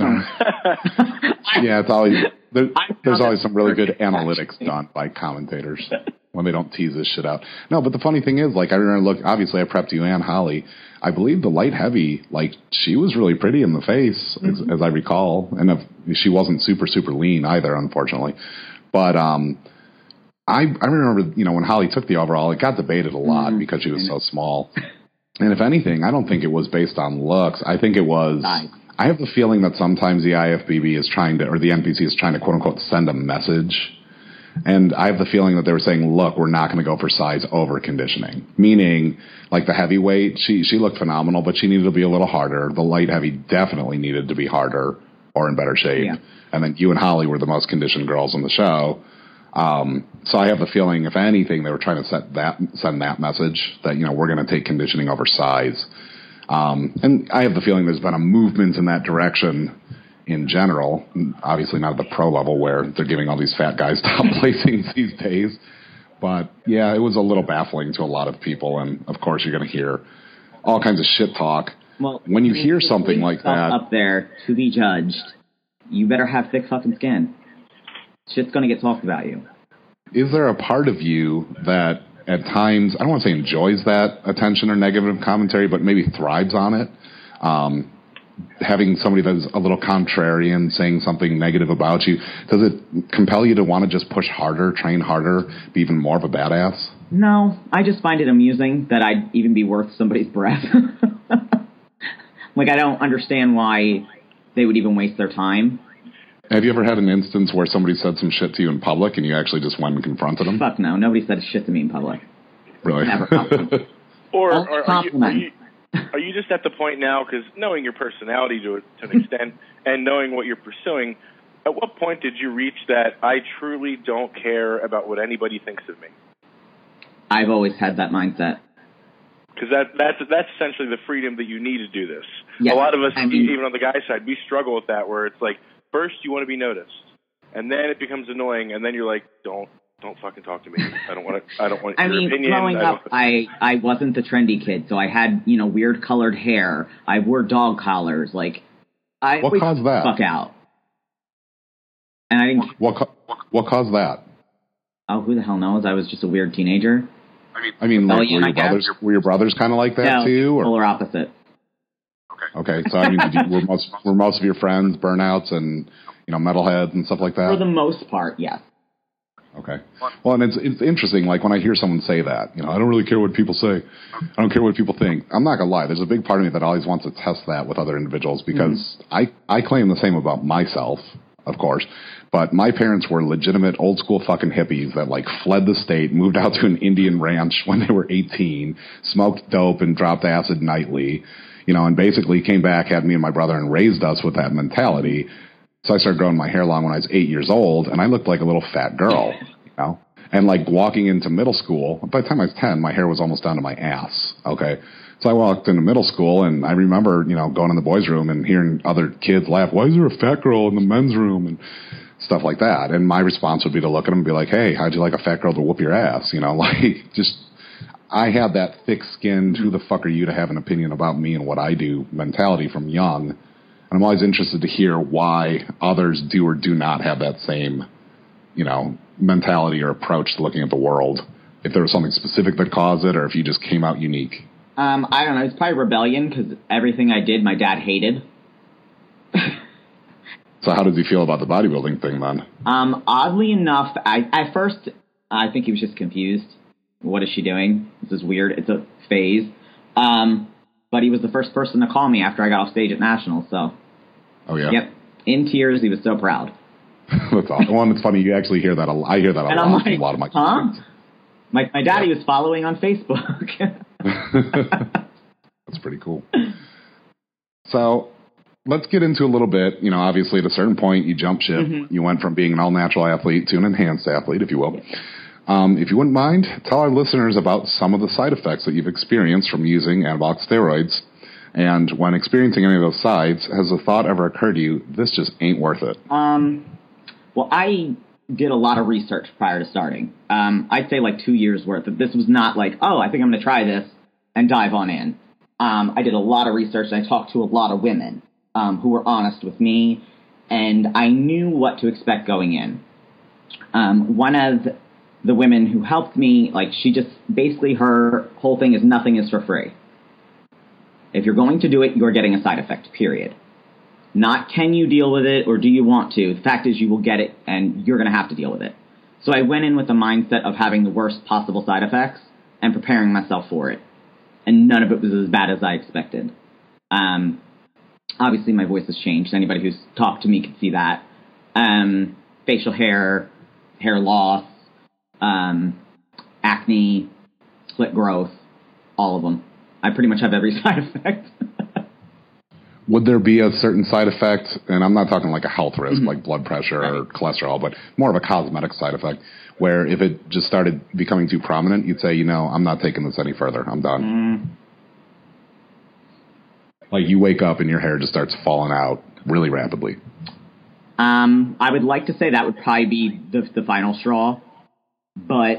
yeah, it's always there, there's always some really good analytics done by commentators when they don't tease this shit out. No, but the funny thing is, like, I remember, look, obviously I prepped you and Holly. I believe the light heavy, like, she was really pretty in the face, mm-hmm. as, as I recall. And if, she wasn't super, super lean either, unfortunately. But, um... I, I remember, you know, when Holly took the overall, it got debated a lot mm-hmm. because she was so small. And if anything, I don't think it was based on looks. I think it was, nice. I have the feeling that sometimes the I F B B is trying to, or the N P C is trying to, quote unquote, send a message. And I have the feeling that they were saying, look, we're not going to go for size over conditioning. Meaning, like the heavyweight, she, she looked phenomenal, but she needed to be a little harder. The light heavy definitely needed to be harder or in better shape. Yeah. And then you and Holly were the most conditioned girls on the show. Um, so I have the feeling, if anything, they were trying to set that, send that message that, you know, we're going to take conditioning over size. Um, and I have the feeling there's been a movement in that direction in general, obviously not at the pro level where they're giving all these fat guys top placings these days. But yeah, it was a little baffling to a lot of people. And of course you're going to hear all kinds of shit talk. Well, when you hear something like that up there to be judged, you better have thick fucking skin. Shit's going to get talked about you. Is there a part of you that at times, I don't want to say enjoys that attention or negative commentary, but maybe thrives on it? Um, having somebody that's a little contrarian saying something negative about you, does it compel you to want to just push harder, train harder, be even more of a badass? No, I just find it amusing that I'd even be worth somebody's breath. Like, I don't understand why they would even waste their time. Have you ever had an instance where somebody said some shit to you in public and you actually just went and confronted them? Fuck no. Nobody said shit to me in public. Really? Never. or or are, you, are, you, are you just at the point now, because knowing your personality to, to an extent and knowing what you're pursuing, at what point did you reach that I truly don't care about what anybody thinks of me? I've always had that mindset. Because that, that's, that's essentially the freedom that you need to do this. Yes, a lot of us, I mean, even on the guy side, we struggle with that where it's like, first, you want to be noticed, and then it becomes annoying, and then you're like, "Don't, don't fucking talk to me. I don't want to. I don't want I your mean, opinion." growing I up, I I wasn't the trendy kid, so I had you know weird colored hair. I wore dog collars. Like, I what caused that? Fuck out. And I didn't. What what caused that? Oh, who the hell knows? I was just a weird teenager. I mean, I mean, like, were your brothers were your brothers kind of like that no, too, or polar opposite? Okay, so I mean, did you, were most were most of your friends burnouts and you know metalheads and stuff like that? For the most part, yes. Okay. Well, and it's it's interesting. Like when I hear someone say that, you know, I don't really care what people say. I don't care what people think. I'm not gonna lie. There's a big part of me that always wants to test that with other individuals because mm-hmm. I I claim the same about myself, of course. But my parents were legitimate old school fucking hippies that like fled the state, moved out to an Indian ranch when they were eighteen, smoked dope and dropped acid nightly. You know, and basically came back, had me and my brother, and raised us with that mentality. So I started growing my hair long when I was eight years old, and I looked like a little fat girl, you know? And, like, walking into middle school, by the time I was ten, my hair was almost down to my ass, okay? So I walked into middle school, and I remember, you know, going in the boys' room and hearing other kids laugh, why is there a fat girl in the men's room? And stuff like that. And my response would be to look at them and be like, hey, how'd you like a fat girl to whoop your ass? You know, like, just... I had that thick-skinned, who the fuck are you to have an opinion about me and what I do mentality from young. And I'm always interested to hear why others do or do not have that same, you know, mentality or approach to looking at the world. If there was something specific that caused it or if you just came out unique. Um, I don't know. It's probably rebellion because everything I did, my dad hated. So how did you feel about the bodybuilding thing then? Um, oddly enough, I, at first, I think he was just confused. What is she doing? This is weird. It's a phase. Um, but he was the first person to call me after I got off stage at Nationals. So, oh yeah, yep, in tears. He was so proud. That's awesome. Well, it's funny. You actually hear that. A, I hear that a and lot I'm like, from a lot of my huh? clients. My my daddy yeah. was following on Facebook. That's pretty cool. So let's get into a little bit. You know, obviously at a certain point, you jump ship. Mm-hmm. You went from being an all-natural athlete to an enhanced athlete, if you will. Um, if you wouldn't mind, tell our listeners about some of the side effects that you've experienced from using anabolic steroids. And when experiencing any of those sides, has the thought ever occurred to you, this just ain't worth it? Um, well, I did a lot of research prior to starting. Um, I'd say like two years worth. This was not like, oh, I think I'm going to try this and dive on in. Um, I did a lot of research. And I talked to a lot of women um, who were honest with me, and I knew what to expect going in. Um, one of the women who helped me, like, she just, basically her whole thing is nothing is for free. If you're going to do it, you're getting a side effect, period. Not can you deal with it or do you want to. The fact is you will get it and you're going to have to deal with it. So I went in with the mindset of having the worst possible side effects and preparing myself for it. And none of it was as bad as I expected. Um, obviously my voice has changed. Anybody who's talked to me can see that. Um, facial hair, hair loss, um, acne, split growth, all of them. I pretty much have every side effect. Would there be a certain side effect, and I'm not talking like a health risk, mm-hmm. like blood pressure right. or cholesterol, but more of a cosmetic side effect, where if it just started becoming too prominent, you'd say, you know, I'm not taking this any further. I'm done. Mm. Like you wake up and your hair just starts falling out really rapidly. Um, I would like to say that would probably be the, the final straw, but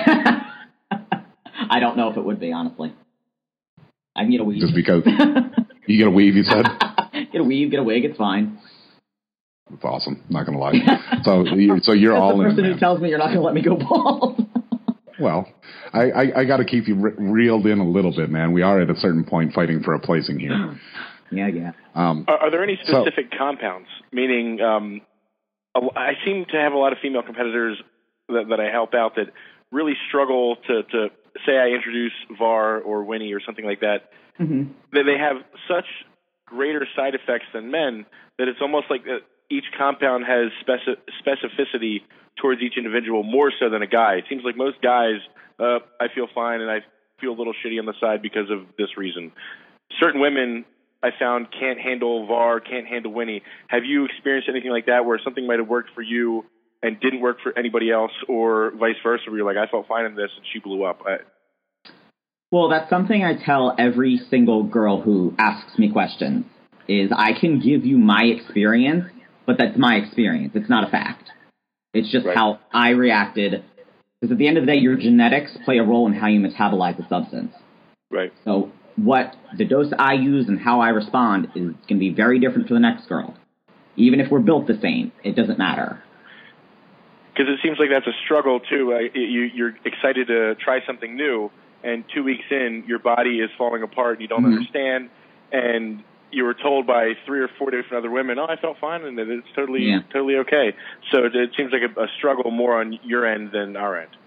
I don't know if it would be, honestly. I can get a weave. Just because you get a weave, you said? Get a weave, get a wig, it's fine. That's awesome. I'm not going to lie. So, you, so you're That's all the in. person Man. who tells me you're not going to let me go bald. Well, I, I, I got to keep you re- reeled in a little bit, man. We are at a certain point fighting for a placing here. Yeah, yeah. Um, are, are there any specific so, compounds? Meaning, um, I seem to have a lot of female competitors that, that I help out that really struggle to, to say I introduce V A R or Winnie or something like that, mm-hmm. that they have such greater side effects than men that it's almost like each compound has speci- specificity towards each individual more so than a guy. It seems like most guys, uh, I feel fine and I feel a little shitty on the side because of this reason. Certain women I found can't handle V A R, can't handle Winnie. Have you experienced anything like that where something might have worked for you and didn't work for anybody else, or vice versa, where you're like, I felt fine in this and she blew up? I, Well, that's something I tell every single girl who asks me questions, is I can give you my experience, but that's my experience. It's not a fact. It's just right. how I reacted. Because at the end of the day, your genetics play a role in how you metabolize the substance. Right. So what the dose I use and how I respond is going to be very different for the next girl. Even if we're built the same, it doesn't matter. Because it seems like that's a struggle, too. Uh, you, you're excited to try something new, and two weeks in, your body is falling apart and you don't mm-hmm. understand, and you were told by three or four different other women, oh, I felt fine and it's totally yeah. totally okay. So it, it seems like a, a struggle more on your end than our end.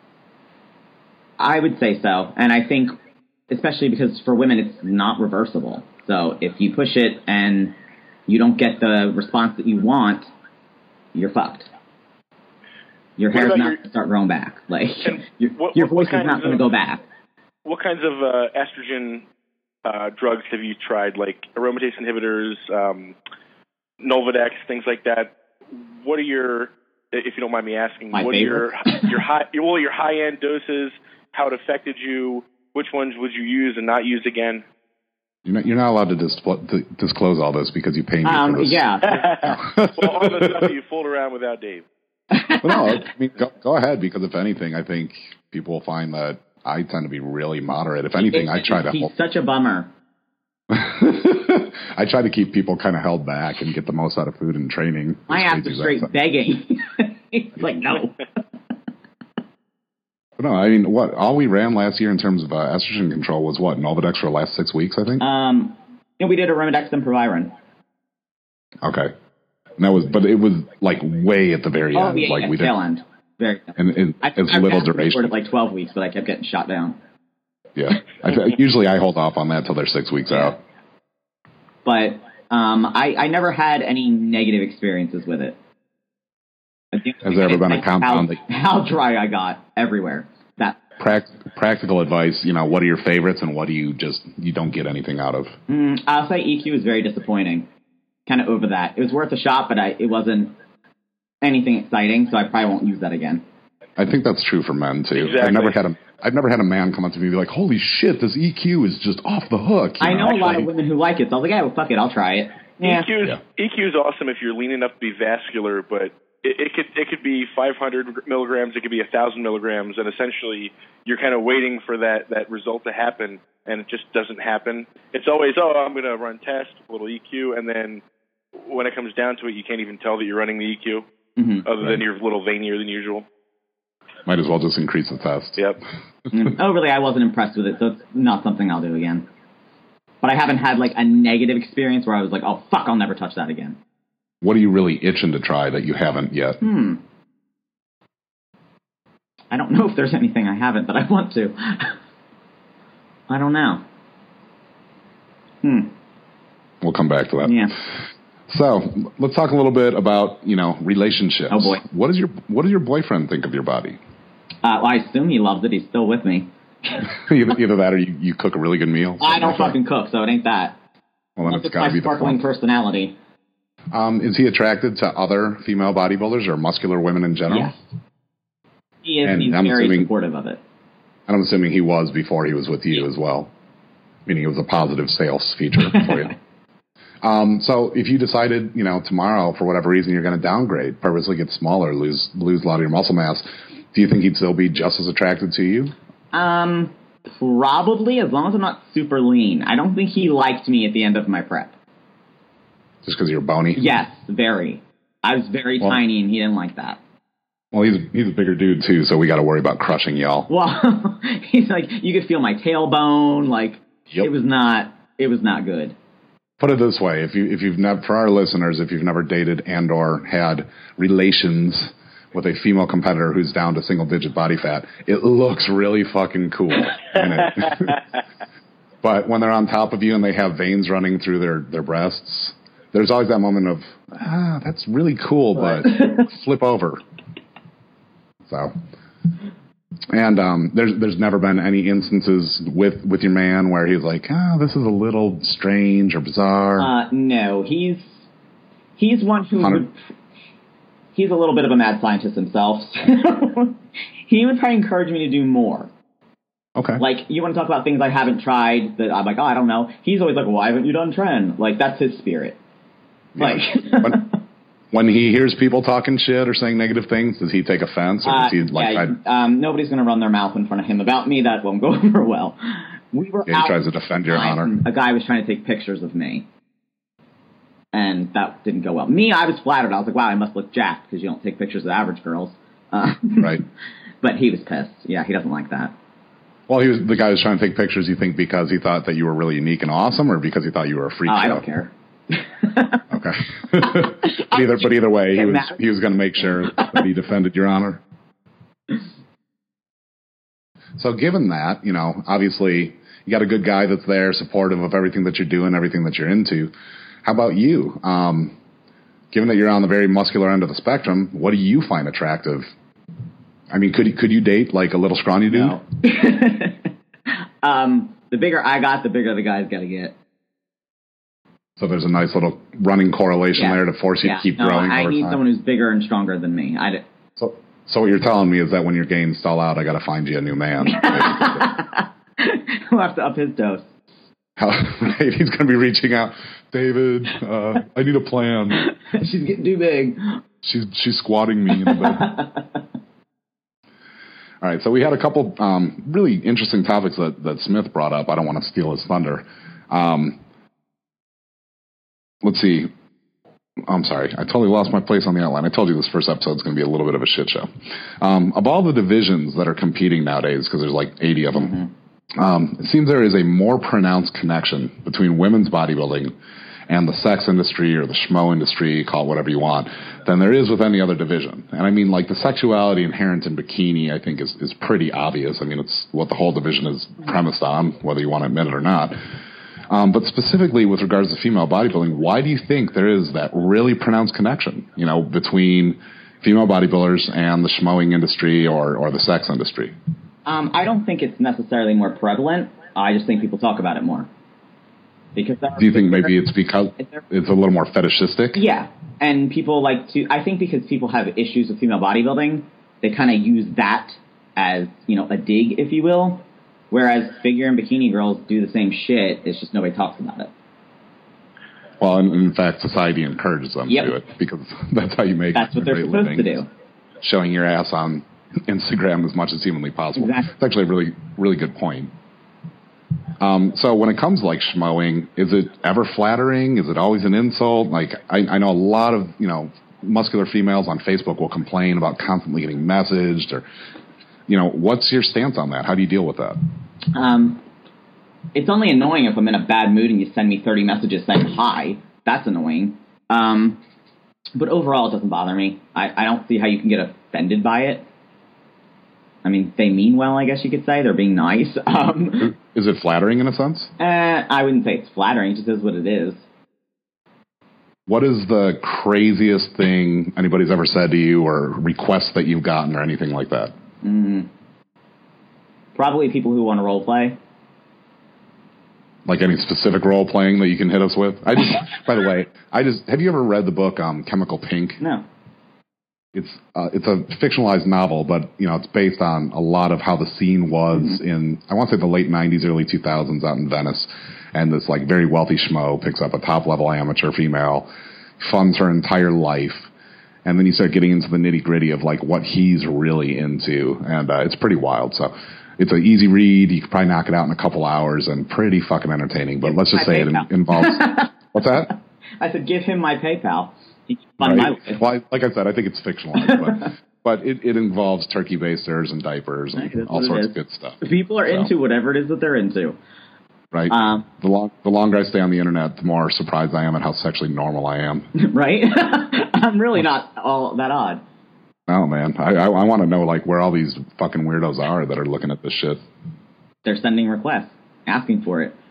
I would say so, and I think especially because for women it's not reversible. So if you push it and you don't get the response that you want, you're fucked. Your hair's not going to start growing back. Like your, what, your what, voice what is not going to go back. What kinds of uh, estrogen uh, drugs have you tried, like aromatase inhibitors, um, Nolvadex, things like that? What are your, if you don't mind me asking, My what favorite. are your your high, well, your high end doses? How it affected you? Which ones would you use and not use again? You're not, you're not allowed to, displ- to disclose all this because you pay me um, for this. Yeah. Well, all the stuff you fooled around without Dave. Well, no, I mean, go, go ahead, because if anything, I think people will find that I tend to be really moderate. If anything, it, I try to he's help. Such a bummer. I try to keep people kind of held back and get the most out of food and training. My ass is straight that. begging. He's like, no. No, I mean, what all we ran last year in terms of uh, estrogen control was what, Nolvadex for the last six weeks, I think? Um, and we did Arimidex and Proviron. Okay. And that was, but it was like way at the very oh, end. yeah, like yeah, we tail didn't, end. Very. and, and I, as I little duration. It like twelve weeks, but I kept getting shot down. Yeah, I th- usually I hold off on that till they're six weeks yeah. out. But um, I, I never had any negative experiences with it. Has there ever been a compound how, that how dry I got everywhere? That pract- practical advice? You know, what are your favorites and what do you just you don't get anything out of? Mm, I'll say E Q is very disappointing. Kind of over that. It was worth a shot, but I, it wasn't anything exciting, so I probably won't use that again. I think that's true for men too. Exactly. I've never had a I've never had a man come up to me and be like, "Holy shit, this E Q is just off the hook." You I know, know a lot actually, of women who like it, so I was like, "Yeah, well, fuck it, I'll try it." Yeah. E Q is Yeah. E Q is awesome if you're lean enough to be vascular, but it, it could it could be five hundred milligrams, it could be a thousand milligrams, and essentially you're kind of waiting for that that result to happen, and it just doesn't happen. It's always, oh, I'm going to run test, a little E Q, and then when it comes down to it, you can't even tell that you're running the E Q, Mm-hmm. other than you're a little veinier than usual. might as well just increase the test. Yep. Mm. Oh, really? I wasn't impressed with it, so it's not something I'll do again. But I haven't had like a negative experience where I was like, "Oh fuck, I'll never touch that again." What are you really itching to try that you haven't yet? Hmm. I don't know if there's anything I haven't that I want to. I don't know. Hmm. We'll come back to that. Yeah. So let's talk a little bit about you know relationships. Oh boy. What is your what does your boyfriend think of your body? Uh, well, I assume he loves it. He's still with me. either, either that or you, you cook a really good meal. I don't like that. fucking cook, so it ain't that. Well, then Unless it's it's got to my be the sparkling fun. personality. Um, is he attracted to other female bodybuilders or muscular women in general? Yes. He is. And He's I'm very assuming- supportive of it. And I'm assuming he was before he was with you as well, meaning it was a positive sales feature for you. Um, so if you decided, you know, tomorrow for whatever reason you're going to downgrade, purposely get smaller, lose lose a lot of your muscle mass, do you think he'd still be just as attracted to you? Um, probably, as long as I'm not super lean. I don't think he liked me at the end of my prep. Just because you're bony? Yes, very. I was very Well- tiny, and he didn't like that. Well, he's he's a bigger dude too, so we got to worry about crushing y'all. Well, he's like, you could feel my tailbone. Like, Yep. it was not, it was not good. Put it this way: if you if you've never, for our listeners, if you've never dated and or had relations with a female competitor who's down to single digit body fat, it looks really fucking cool. In it. But when they're on top of you and they have veins running through their their breasts, there's always that moment of ah, that's really cool, but flip over. So, and um, there's there's never been any instances with, with your man where he's like, oh, this is a little strange or bizarre. Uh, no, he's, he's one who Hundred- would, he's a little bit of a mad scientist himself. He would try to encourage me to do more. Okay. Like, you want to talk about things I haven't tried that I'm like, oh, I don't know. He's always like, well, why haven't you done trend? Like, that's his spirit. Yeah. Like, when, when he hears people talking shit or saying negative things, does he take offense or does he uh, like? yeah, I, um, nobody's going to run their mouth in front of him about me. That won't go over well. We were yeah, out he tries to defend your time, honor. A guy was trying to take pictures of me, and that didn't go well. Me, I was flattered. I was like, wow, I must look jacked because you don't take pictures of average girls. Uh, Right. But he was pissed. Yeah, he doesn't like that. Well, he was the guy was trying to take pictures. You think because he thought that you were really unique and awesome, or because he thought you were a freak Oh, show? I don't care. Okay. but either, but either way, he was he was going to make sure that he defended your honor. So, given that, you know, obviously you got a good guy that's there, supportive of everything that you're doing, everything that you're into. How about you? Um, given that you're on the very muscular end of the spectrum, what do you find attractive? I mean, could could you date like a little scrawny dude? No. um, the bigger I got, the bigger the guy's got to get. So there's a nice little running correlation Yeah. there to force you Yeah. to keep no, growing I over need time. someone who's bigger and stronger than me. I d- So, so what you're telling me is that when your gains stall out, I got to find you a new man. We'll have to up his dose. How, right? He's going to be reaching out, David. Uh, I need a plan. She's getting too big. She's she's squatting me in the bed. All right, so we had a couple um, really interesting topics that, that Smith brought up. I don't want to steal his thunder. Um, let's see. I'm sorry. I totally lost my place on the outline. I told you this first episode is going to be a little bit of a shit show. Um, of all the divisions that are competing nowadays, because there's like eighty of them, mm-hmm. um, it seems there is a more pronounced connection between women's bodybuilding and the sex industry or the schmo industry, call it whatever you want, than there is with any other division. And I mean, like, the sexuality inherent in bikini, I think, is, is pretty obvious. I mean, it's what the whole division is premised on, whether you want to admit it or not. Um, but specifically with regards to female bodybuilding, why do you think there is that really pronounced connection, you know, between female bodybuilders and the schmoing industry or, or the sex industry? Um, I don't think it's necessarily more prevalent. I just think people talk about it more. Because do you think maybe it's because it's a little more fetishistic? Yeah, and people like to. I think because people have issues with female bodybuilding, they kind of use that as, you know, a dig, if you will. Whereas figure and bikini girls do the same shit. It's just nobody talks about it. Well, in, in fact, society encourages them yep. to do it because that's how you make that's what a they're great supposed living, to do. Showing your ass on Instagram as much as humanly possible. Exactly. It's actually a really, really good point. Um, so when it comes to like schmoing, is it ever flattering? Is it always an insult? Like I, I know a lot of, you know, muscular females on Facebook will complain about constantly getting messaged or, you know, what's your stance on that? How do you deal with that? Um, it's only annoying if I'm in a bad mood and you send me thirty messages saying hi. That's annoying. Um, but overall, it doesn't bother me. I, I don't see how you can get offended by it. I mean, they mean well, I guess you could say. They're being nice. Um, is it flattering in a sense? Uh, I wouldn't say it's flattering. It just is what it is. What is the craziest thing anybody's ever said to you or requests that you've gotten or anything like that? Mm, probably people who want to role play. Like any specific role playing that you can hit us with? I just, by the way, I just have you ever read the book um, Chemical Pink? No. It's uh, it's a fictionalized novel, but you know it's based on a lot of how the scene was mm-hmm. in I want to say the late nineties, early two thousands out in Venice, and this like very wealthy schmo picks up a top level amateur female, funds her entire life, and then you start getting into the nitty gritty of like what he's really into, and uh, it's pretty wild. So it's an easy read. You could probably knock it out in a couple hours, and pretty fucking entertaining. But let's just say it in, involves what's that? I said, give him my PayPal. Right. My well, I, like I said, I think it's fictionalized, but, but it, it involves turkey basters and diapers and right, all sorts of good stuff. People are so, into whatever it is that they're into. Right. Um, the, long, the longer I stay on the internet, the more surprised I am at how sexually normal I am. Right? I'm really not all that odd. Oh, man. I, I, I want to know like where all these fucking weirdos are that are looking at this shit. They're sending requests, asking for it.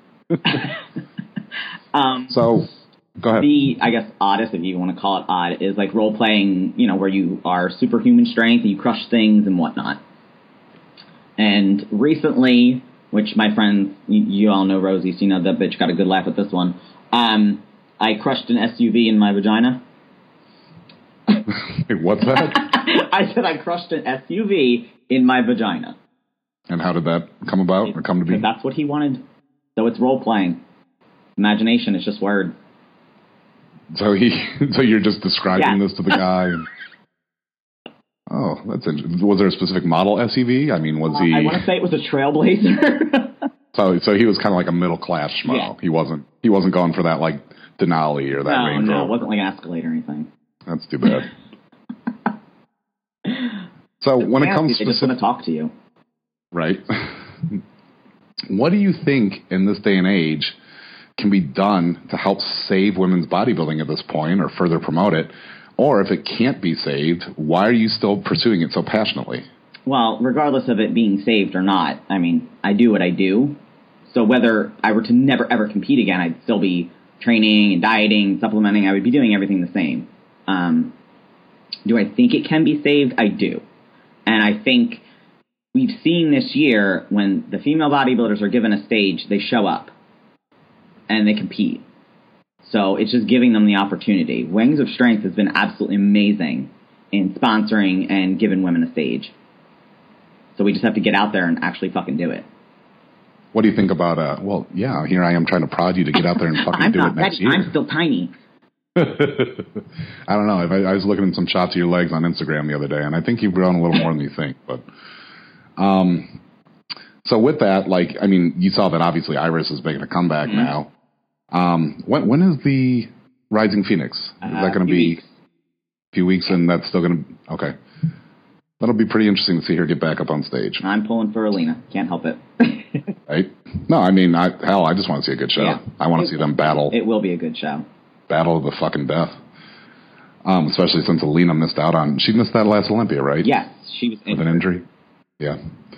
um, so... Go ahead. The, I guess, oddest, if you want to call it odd, is like role-playing, you know, where you are superhuman strength and you crush things and whatnot. And recently, which my friends, you, you all know Rosie, so you know that bitch got a good laugh at this one, um, I crushed an S U V in my vagina. Wait, what's that? I said I crushed an S U V in my vagina. And how did that come about or come to be? That's what he wanted. So it's role-playing. Imagination is just word. So he, so you're just describing yeah. this to the guy. And, oh, that's interesting. Was there a specific model S U V? I mean, was uh, he? I want to say it was a Trailblazer. so, so he was kind of like a middle class schmo. Yeah. He wasn't. He wasn't going for that like Denali or that no, Range No, Rover. it wasn't like an Escalade or anything. That's too bad. So when it comes to, to just want to talk to you, right? What do you think in this day and age can be done to help save women's bodybuilding at this point or further promote it? Or if it can't be saved, why are you still pursuing it so passionately? Well, regardless of it being saved or not, I mean, I do what I do. So whether I were to never, ever compete again, I'd still be training and dieting, supplementing. I would be doing everything the same. Um, do I think it can be saved? I do. And I think we've seen this year when the female bodybuilders are given a stage, they show up. And they compete. So it's just giving them the opportunity. Wings of Strength has been absolutely amazing in sponsoring and giving women a stage. So we just have to get out there and actually fucking do it. What do you think about, uh, well, yeah, here I am trying to prod you to get out there and fucking do it next ready. year. I'm still tiny. I don't know. I, I was looking at some shots of your legs on Instagram the other day, and I think you've grown a little more than you think. But, um, so with that, like, I mean, you saw that obviously Iris is making a comeback mm-hmm. now. Um, when when is the Rising Phoenix? Is uh, that going to be weeks. a few weeks, and that's still going to okay? That'll be pretty interesting to see her get back up on stage. I'm pulling for Alina. Can't help it. Right? No, I mean, I, hell, I just want to see a good show. Yeah. I want to It- see them battle. It will be a good show. Battle of the fucking death. Um, especially since Alina missed out on... She missed that last Olympia, right? Yes, she was With an injury? Yeah.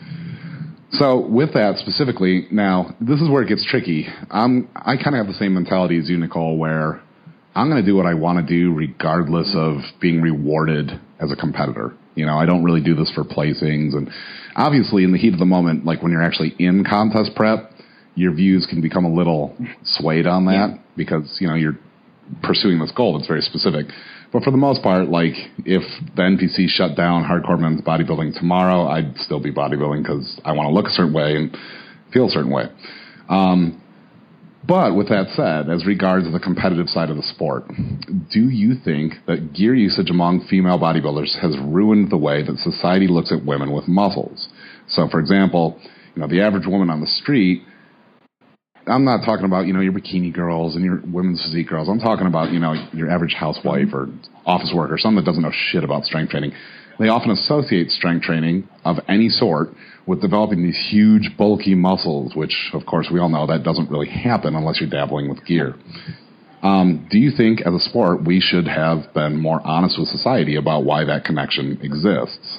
So with that specifically, now, this is where it gets tricky. I'm, I kind of have the same mentality as you, Nicole, where I'm going to do what I want to do regardless of being rewarded as a competitor. You know, I don't really do this for placings. And obviously, in the heat of the moment, like when you're actually in contest prep, your views can become a little swayed on that yeah. because, you know, you're pursuing this goal that's very specific. But for the most part, like, if the N P C shut down hardcore men's bodybuilding tomorrow, I'd still be bodybuilding because I want to look a certain way and feel a certain way. Um, but with that said, as regards the competitive side of the sport, do you think that gear usage among female bodybuilders has ruined the way that society looks at women with muscles? So, for example, you know, the average woman on the street, I'm not talking about, you know, your bikini girls and your women's physique girls. I'm talking about, you know, your average housewife or office worker, someone that doesn't know shit about strength training. They often associate strength training of any sort with developing these huge, bulky muscles, which, of course, we all know that doesn't really happen unless you're dabbling with gear. Um, do you think, as a sport, we should have been more honest with society about why that connection exists?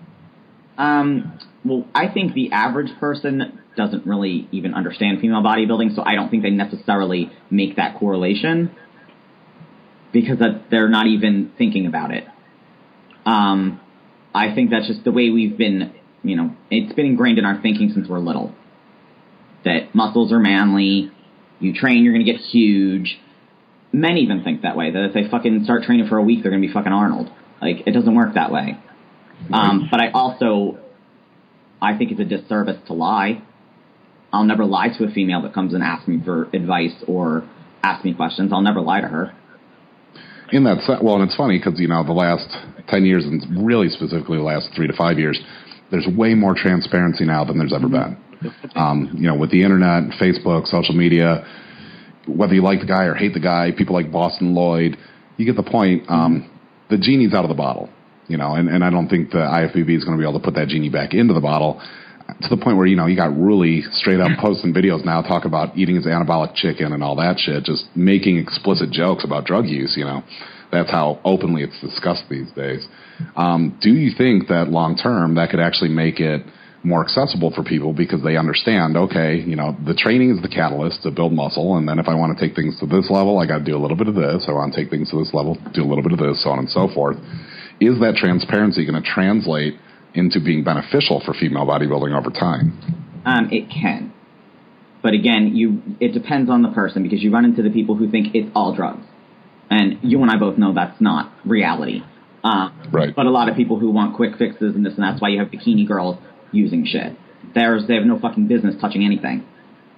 Um, well, I think the average person doesn't really even understand female bodybuilding, so I don't think they necessarily make that correlation because that they're not even thinking about it. Um, I think that's just the way we've been, you know, it's been ingrained in our thinking since we're little. That muscles are manly, you train, you're going to get huge. Men even think that way, that if they fucking start training for a week, they're going to be fucking Arnold. Like, it doesn't work that way. Um, but I also, I think it's a disservice to lie. I'll never lie to a female that comes and asks me for advice or asks me questions. I'll never lie to her. In that set, well, and it's funny because, you know, the last ten years, and really specifically the last three to five years, there's way more transparency now than there's ever been. Um, you know, with the internet, Facebook, social media, whether you like the guy or hate the guy, people like Boston Lloyd, you get the point. Um, the genie's out of the bottle, you know, and, and I don't think the I F B B is going to be able to put that genie back into the bottle. To the point where, you know, you got really straight up posting videos now talking about eating his anabolic chicken and all that shit, just making explicit jokes about drug use, you know. That's how openly it's discussed these days. Um, do you think that long term that could actually make it more accessible for people because they understand, okay, you know, the training is the catalyst to build muscle, and then if I want to take things to this level, I got to do a little bit of this. I want to take things to this level, do a little bit of this, so on and so forth. Is that transparency going to translate into being beneficial for female bodybuilding over time? Um, it can. But again, you it depends on the person because you run into the people who think it's all drugs. And you and I both know that's not reality. Uh, right. But a lot of people who want quick fixes and this and that's why you have bikini girls using shit. There's, they have no fucking business touching anything.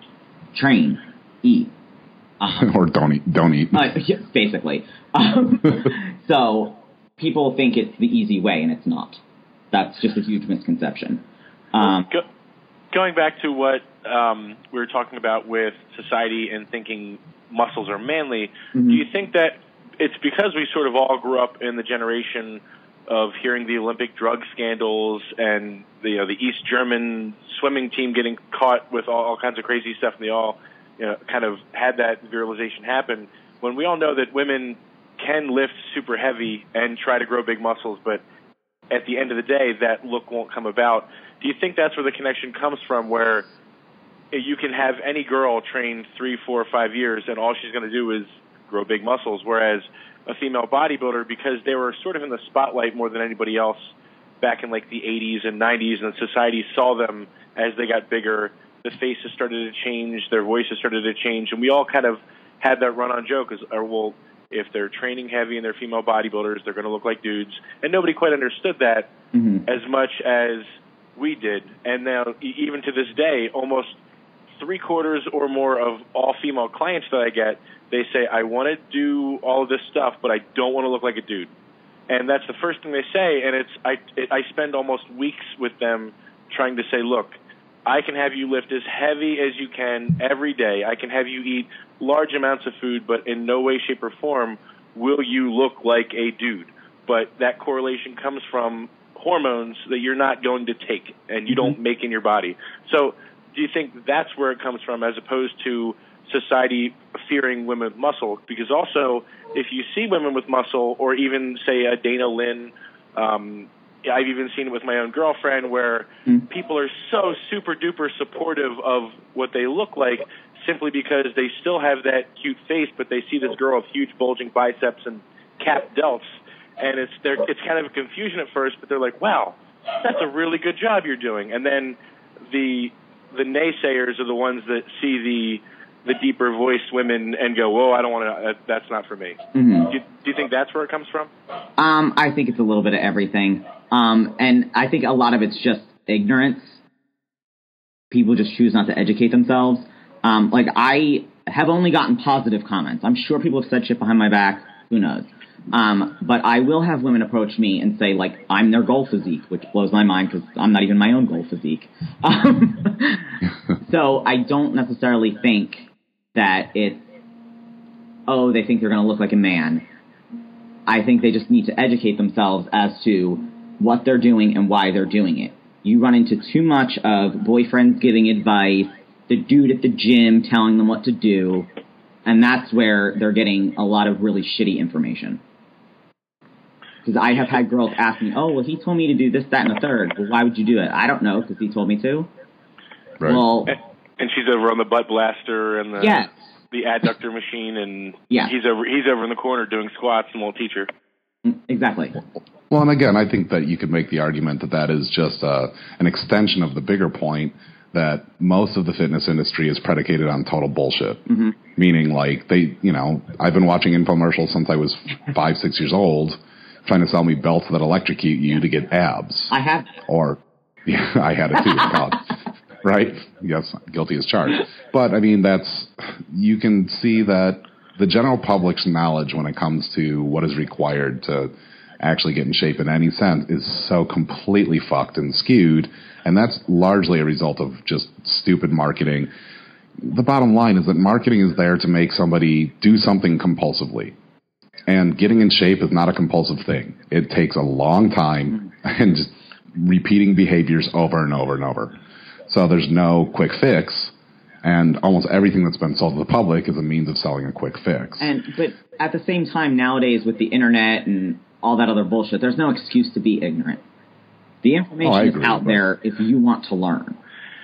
Train. Eat. Um, or don't eat. Don't eat. Uh, yeah, basically. Um, so people think it's the easy way and it's not. That's just a huge misconception. Um, Go, going back to what um, we were talking about with society and thinking muscles are manly, mm-hmm. do you think that it's because we sort of all grew up in the generation of hearing the Olympic drug scandals and the, you know, the East German swimming team getting caught with all, all kinds of crazy stuff, and they all, you know, kind of had that virilization happen, when we all know that women can lift super heavy and try to grow big muscles, but at the end of the day, that look won't come about. Do you think that's where the connection comes from, where you can have any girl train three, four, five years, and all she's going to do is grow big muscles, whereas a female bodybuilder, because they were sort of in the spotlight more than anybody else back in like the eighties and nineties, and society saw them as they got bigger, the faces started to change, their voices started to change, and we all kind of had that run-on joke, as, or, well, if they're training heavy and they're female bodybuilders, they're going to look like dudes. And nobody quite understood that mm-hmm. as much as we did. And now, even to this day, almost three-quarters or more of all female clients that I get, they say, I want to do all of this stuff, but I don't want to look like a dude. And that's the first thing they say, and it's I, it, I spend almost weeks with them trying to say, look, I can have you lift as heavy as you can every day. I can have you eat large amounts of food, but in no way, shape, or form will you look like a dude. But that correlation comes from hormones that you're not going to take and you mm-hmm. don't make in your body. So do you think that's where it comes from, as opposed to society fearing women with muscle? Because also, if you see women with muscle, or even, say, a Dana Lynn, um, I've even seen it with my own girlfriend, where mm. people are so super-duper supportive of what they look like simply because they still have that cute face, but they see this girl with huge bulging biceps and capped delts, and it's they're, it's kind of a confusion at first, but they're like, wow, that's a really good job you're doing. And then the the naysayers are the ones that see the the deeper voiced women and go, whoa, I don't want to, uh, that's not for me. Mm-hmm. Do, you, do you think that's where it comes from? Um, I think it's a little bit of everything. Um, and I think a lot of it's just ignorance. People just choose not to educate themselves. Um, like, I have only gotten positive comments. I'm sure people have said shit behind my back. Who knows? Um, but I will have women approach me and say, like, I'm their goal physique, which blows my mind because I'm not even my own goal physique. Um, so I don't necessarily think that it's, oh, they think they're going to look like a man. I think they just need to educate themselves as to what they're doing and why they're doing it. You run into too much of boyfriends giving advice, the dude at the gym telling them what to do, and that's where they're getting a lot of really shitty information. Because I have had girls ask me, oh, well, he told me to do this, that, and the third. Well, why would you do it? I don't know, because he told me to. Right. Well, and she's over on the butt blaster and the yes. the adductor machine, and yeah. he's over he's over in the corner doing squats and won't teach her. Exactly. Well, and again, I think that you could make the argument that that is just uh, an extension of the bigger point that most of the fitness industry is predicated on total bullshit. Mm-hmm. Meaning, like, they, you know, I've been watching infomercials since I was five, six years old, trying to sell me belts that electrocute you to get abs. I have. Or, yeah, I had it too in college. Right? Yes, guilty as charged. But, I mean, that's, you can see that the general public's knowledge when it comes to what is required to actually get in shape in any sense is so completely fucked and skewed, and that's largely a result of just stupid marketing. The bottom line is that marketing is there to make somebody do something compulsively. And getting in shape is not a compulsive thing. It takes a long time and just repeating behaviors over and over and over. So there's no quick fix, and almost everything that's been sold to the public is a means of selling a quick fix. And but at the same time, nowadays with the internet and all that other bullshit, there's no excuse to be ignorant. The information oh, is out there if you want to learn.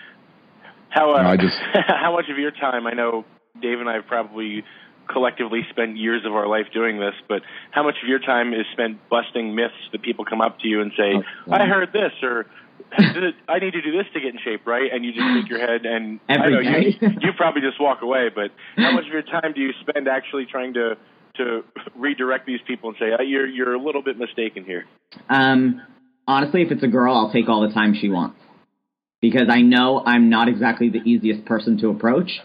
How uh, no, I just, how much of your time, I know Dave and I have probably collectively spent years of our life doing this, but how much of your time is spent busting myths that people come up to you and say, oh, I heard this, or I need to do this to get in shape, right? And you just shake your head, and Every I know day. you, you probably just walk away, but how much of your time do you spend actually trying to to redirect these people and say, oh, you're you're a little bit mistaken here? Um, honestly, if it's a girl, I'll take all the time she wants. Because I know I'm not exactly the easiest person to approach.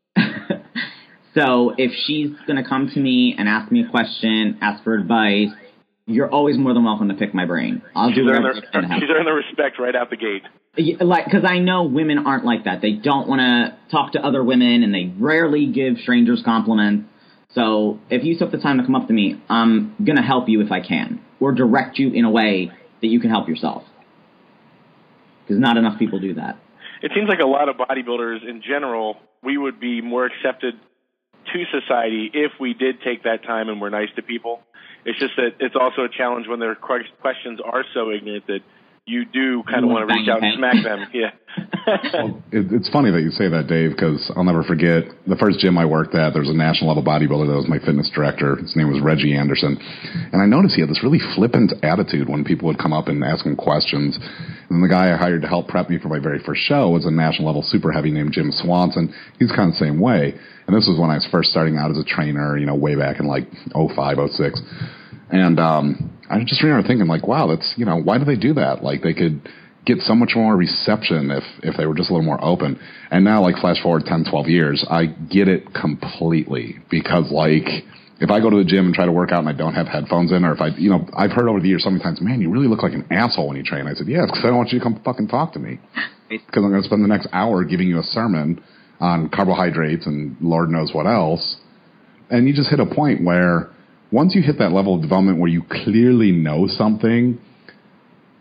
So if she's going to come to me and ask me a question, ask for advice, you're always more than welcome to pick my brain. I'll she's do whatever I can to help. She's earned the respect right out the gate. Yeah, like, because I know women aren't like that. They don't want to talk to other women, and they rarely give strangers compliments. So if you took the time to come up to me, I'm going to help you if I can, or direct you in a way that you can help yourself. Because not enough people do that. It seems like a lot of bodybuilders in general, we would be more accepted to society if we did take that time and were nice to people. It's just that it's also a challenge when their questions are so ignorant that you do kind of want to reach out and smack them. Yeah. Well, it, it's funny that you say that, Dave, because I'll never forget the first gym I worked at. There was a national level bodybuilder that was my fitness director. His name was Reggie Anderson. And I noticed he had this really flippant attitude when people would come up and ask him questions. And the guy I hired to help prep me for my very first show was a national level super heavy named Jim Swanson. He's kind of the same way. And this was when I was first starting out as a trainer, you know, way back in like oh five, oh six. And um, I just remember thinking, like, wow, that's, you know, why do they do that? Like, they could get so much more reception if, if they were just a little more open. And now, like, flash forward ten, twelve years, I get it completely. Because, like, if I go to the gym and try to work out and I don't have headphones in, or if I, you know, I've heard over the years so many times, man, you really look like an asshole when you train. I said, yeah, because I don't want you to come fucking talk to me. Because I'm going to spend the next hour giving you a sermon on carbohydrates and Lord knows what else. And you just hit a point where once you hit that level of development where you clearly know something,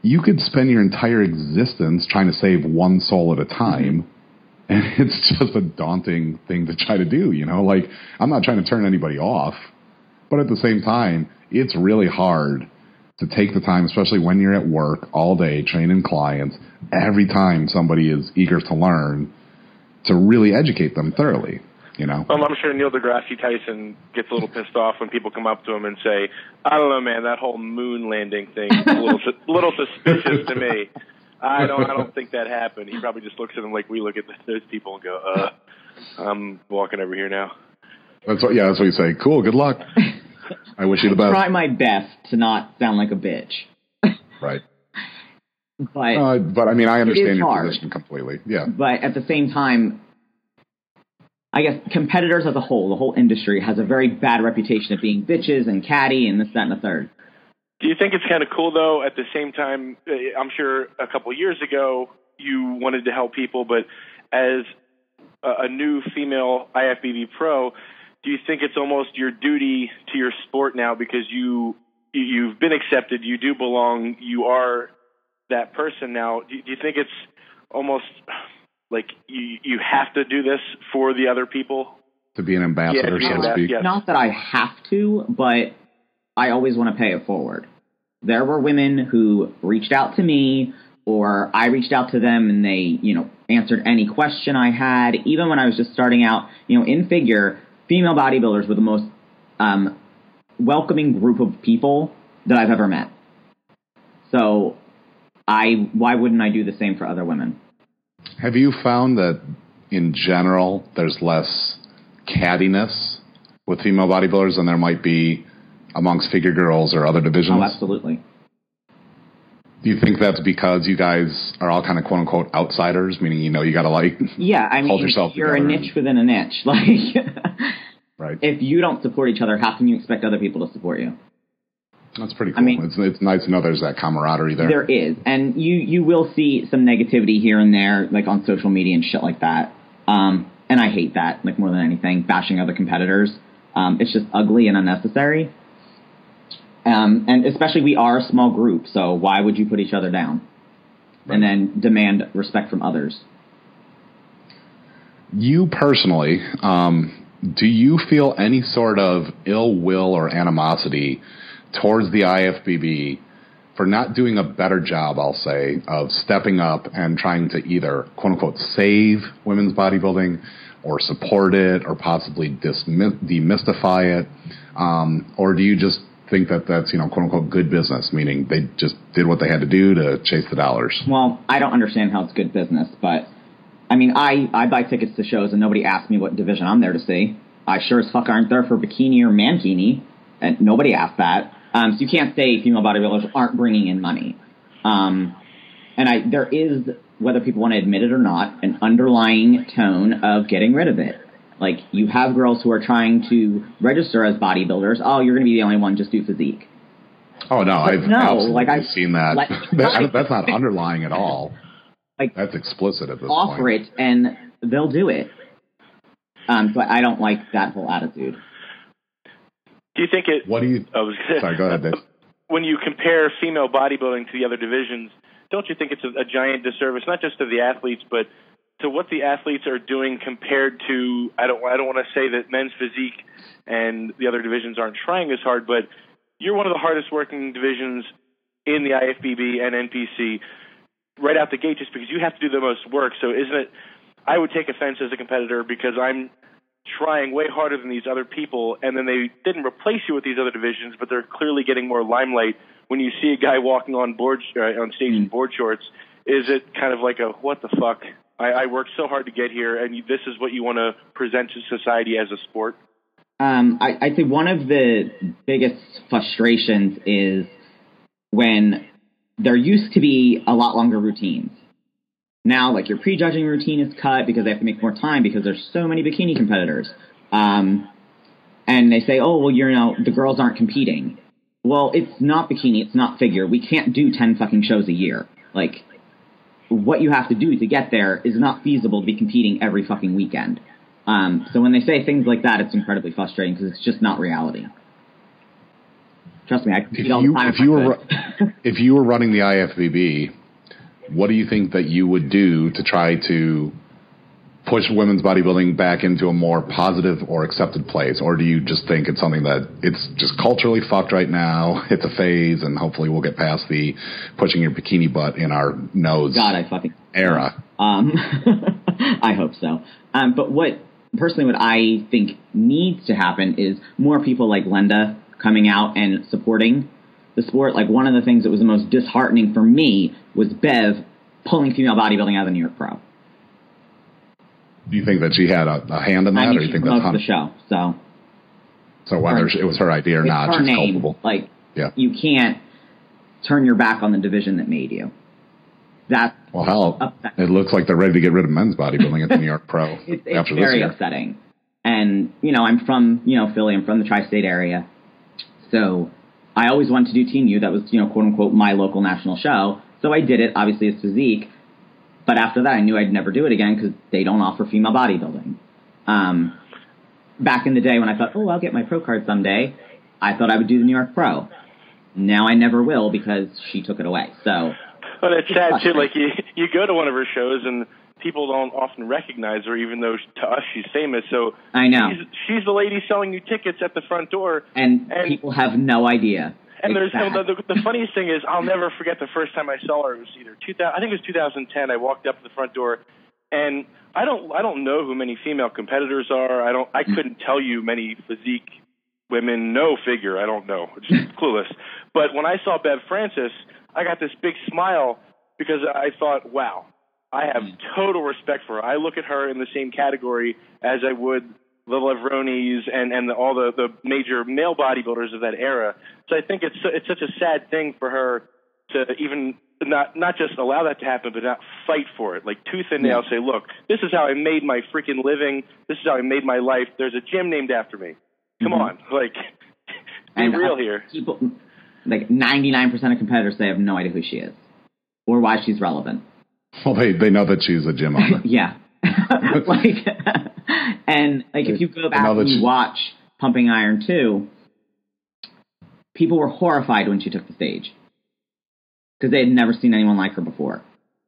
you could spend your entire existence trying to save one soul at a time. Mm-hmm. And it's just a daunting thing to try to do, you know? Like, I'm not trying to turn anybody off, but at the same time, it's really hard to take the time, especially when you're at work all day training clients, every time somebody is eager to learn, to really educate them thoroughly, you know? Um, I'm sure Neil deGrasse Tyson gets a little pissed off when people come up to him and say, I don't know, man, that whole moon landing thing is a little, little suspicious to me. I don't. I don't think that happened. He probably just looks at them like we look at those people and go, "Uh, I'm walking over here now." That's what. Yeah, that's what you say. Cool. Good luck. I wish you the best. Try my best to not sound like a bitch. Right. But uh, but I mean, I understand your hard. position completely. Yeah. But at the same time, I guess competitors as a whole, the whole industry, has a very bad reputation of being bitches and catty and this, that, and the third. Do you think it's kind of cool, though, at the same time, I'm sure a couple of years ago you wanted to help people, but as a, a new female I F B B pro, do you think it's almost your duty to your sport now because you, you've been accepted, you do belong, you are that person now? Do, do you think it's almost like you, you have to do this for the other people? To be an ambassador, yeah, so to speak? Yes. Not that I have to, but I always want to pay it forward. There were women who reached out to me, or I reached out to them and they, you know, answered any question I had. Even when I was just starting out, you know, in figure, female bodybuilders were the most um, welcoming group of people that I've ever met. So I, why wouldn't I do the same for other women? Have you found that in general there's less cattiness with female bodybuilders than there might be amongst figure girls or other divisions? Oh, absolutely. Do you think that's because you guys are all kind of quote unquote outsiders, meaning, you know, you got to like yeah, I mean, hold yourself you're together? a niche within a niche. Like, right. If you don't support each other, how can you expect other people to support you? That's pretty cool. I mean, it's it's nice to know there's that camaraderie there. There is, and you you will see some negativity here and there, like on social media and shit like that. Um, and I hate that, like more than anything, bashing other competitors. Um, it's just ugly and unnecessary. Um, and especially we are a small group, so why would you put each other down? Right. And then demand respect from others? You personally, um, do you feel any sort of ill will or animosity towards the I F B B for not doing a better job, I'll say, of stepping up and trying to either, quote-unquote, save women's bodybuilding or support it or possibly dismi- demystify it? Um, or do you just think that that's, you know, quote-unquote, good business, meaning they just did what they had to do to chase the dollars? Well, I don't understand how it's good business, but, I mean, I, I buy tickets to shows and nobody asks me what division I'm there to see. I sure as fuck aren't there for bikini or mankini, and nobody asked that. Um, so you can't say female bodybuilders aren't bringing in money. Um, and I there is, whether people want to admit it or not, an underlying tone of getting rid of it. Like, you have girls who are trying to register as bodybuilders. Oh, you're going to be the only one, just do physique. Oh, no, but I've no, absolutely like I've, seen that. Like, that. That's not underlying at all. Like, that's explicit at this offer point. Offer it, and they'll do it. Um, so I don't like that whole attitude. Do you think it... What do you... Oh, sorry, go ahead, Dave. When you compare female bodybuilding to the other divisions, don't you think it's a, a giant disservice, not just to the athletes, but to what the athletes are doing compared to... I don't, I don't want to say that men's physique and the other divisions aren't trying as hard, but you're one of the hardest working divisions in the I F B B and N P C right out the gate just because you have to do the most work. So isn't it... I would take offense as a competitor because I'm trying way harder than these other people, and then they didn't replace you with these other divisions, but they're clearly getting more limelight. When you see a guy walking on board uh, on stage in board shorts, is it kind of like a, what the fuck? I, I worked so hard to get here, and you, this is what you want to present to society as a sport? Um, I, I'd say one of the biggest frustrations is when there used to be a lot longer routines. Now, like, your prejudging routine is cut because they have to make more time because there's so many bikini competitors. Um, and they say, oh, well, you know, the girls aren't competing. Well, it's not bikini. It's not figure. We can't do ten fucking shows a year. Like, what you have to do to get there is not feasible to be competing every fucking weekend. Um, so when they say things like that, it's incredibly frustrating because it's just not reality. Trust me, I compete if all you, the time. If if you I were could. if you were running the I F B B, what do you think that you would do to try to push women's bodybuilding back into a more positive or accepted place? Or do you just think it's something that it's just culturally fucked right now, it's a phase, and hopefully we'll get past the pushing your bikini butt in our nose God, I fucking era? Um, I hope so. Um, but what, personally, what I think needs to happen is more people like Linda coming out and supporting the sport. Like, one of the things that was the most disheartening for me was Bev pulling female bodybuilding out of the New York Pro. Do you think that she had a, a hand in that, I mean, or do you she think promotes that's the show, so so whether her, it was her idea or it's not, her she's name. culpable? Like, yeah. You can't turn your back on the division that made you. That's well, hell, upsetting. It looks like they're ready to get rid of men's bodybuilding at the New York Pro. It's, it's after very this year. upsetting. And, you know, I'm from, you know, Philly. I'm from the tri-state area. So I always wanted to do Team U. That was, you know, quote unquote, my local national show. So I did it, obviously, as physique. But after that, I knew I'd never do it again because they don't offer female bodybuilding. Um, back in the day when I thought, oh, I'll get my pro card someday, I thought I would do the New York Pro. Now I never will because she took it away. So, but it's sad too. Like you, you go to one of her shows and people don't often recognize her, even though to us she's famous. So I know she's, she's the lady selling you tickets at the front door, and, and people have no idea. And it's there's no, the, the, the funniest thing is I'll never forget the first time I saw her. It was either two thousand, I think it was two thousand ten. I walked up to the front door, and I don't I don't know who many female competitors are. I don't I couldn't tell you many physique women. No figure. I don't know. Just clueless. But when I saw Bev Francis, I got this big smile because I thought, wow, I have total respect for her. I look at her in the same category as I would the Levronis and, and the, all the, the major male bodybuilders of that era. So I think it's it's such a sad thing for her to even not not just allow that to happen, but not fight for it. Like tooth and nail, say, look, this is how I made my freaking living. This is how I made my life. There's a gym named after me. Come mm-hmm. on. Like, be and, real uh, here. People, like ninety-nine percent of competitors, they have no idea who she is or why she's relevant. Well, they, they know that she's a gym owner. Yeah. like, and like if you go back and you watch Pumping Iron two, people were horrified when she took the stage because they had never seen anyone like her before.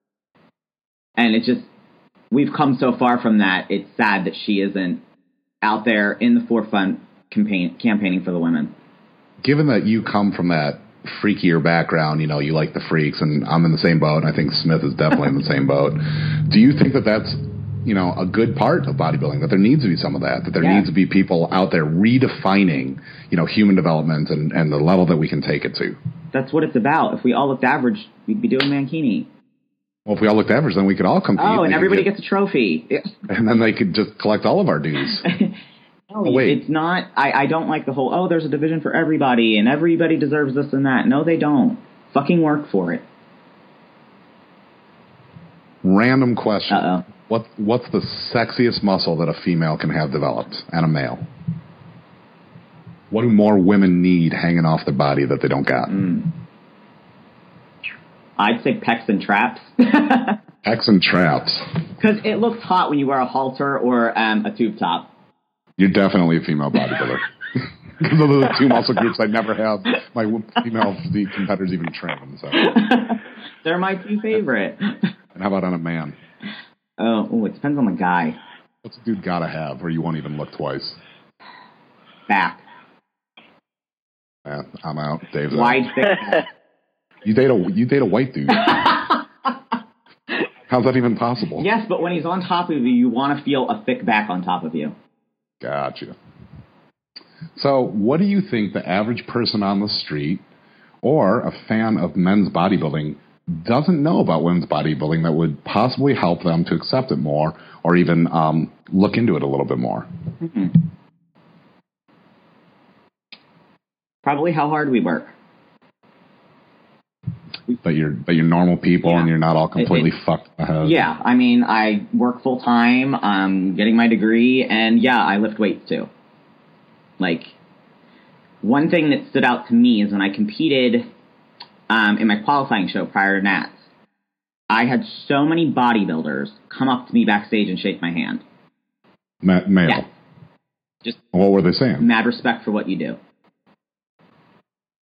And it's just, we've come so far from that. It's sad that she isn't out there in the forefront campaign, campaigning for the women. Given that you come from that freakier background, you know, you like the freaks, and I'm in the same boat, and I think Smith is definitely in the same boat. Do you think that that's, you know, a good part of bodybuilding, that there needs to be some of that, that there yeah. needs to be people out there redefining, you know, human development and, and the level that we can take it to? That's what it's about. If we all looked average, we'd be doing Mankini. Well, if we all looked average, then we could all compete. Oh, and everybody get, gets a trophy. And then they could just collect all of our dues. No, oh, wait. It's not, I, I don't like the whole, oh, there's a division for everybody, and everybody deserves this and that. No, they don't. Fucking work for it. Random question. Uh-oh. What What's the sexiest muscle that a female can have developed and a male? What do more women need hanging off their body that they don't got? Mm. I'd say pecs and traps. Pecs and traps. Because it looks hot when you wear a halter or um, a tube top. You're definitely a female bodybuilder. Because those are the two muscle groups I never have my female physique competitors even train. So. They're my two favorite. And how about on a man? Oh, ooh, it depends on the guy. What's a dude gotta have where you won't even look twice? Back. Yeah, I'm out. Dave's Wide out. thick. You date a you date a white dude. How's that even possible? Yes, but when he's on top of you, you want to feel a thick back on top of you. Gotcha. So, what do you think the average person on the street or a fan of men's bodybuilding doesn't know about women's bodybuilding that would possibly help them to accept it more or even um, look into it a little bit more? Mm-hmm. Probably how hard we work. That you're that you're normal people yeah. and you're not all completely it, it, fucked in the head. Yeah, I mean, I work full time. I'm getting my degree, and yeah, I lift weights too. Like, one thing that stood out to me is when I competed um, in my qualifying show prior to Nats, I had so many bodybuilders come up to me backstage and shake my hand. Ma- male. Yeah. Just what were they saying? Mad respect for what you do.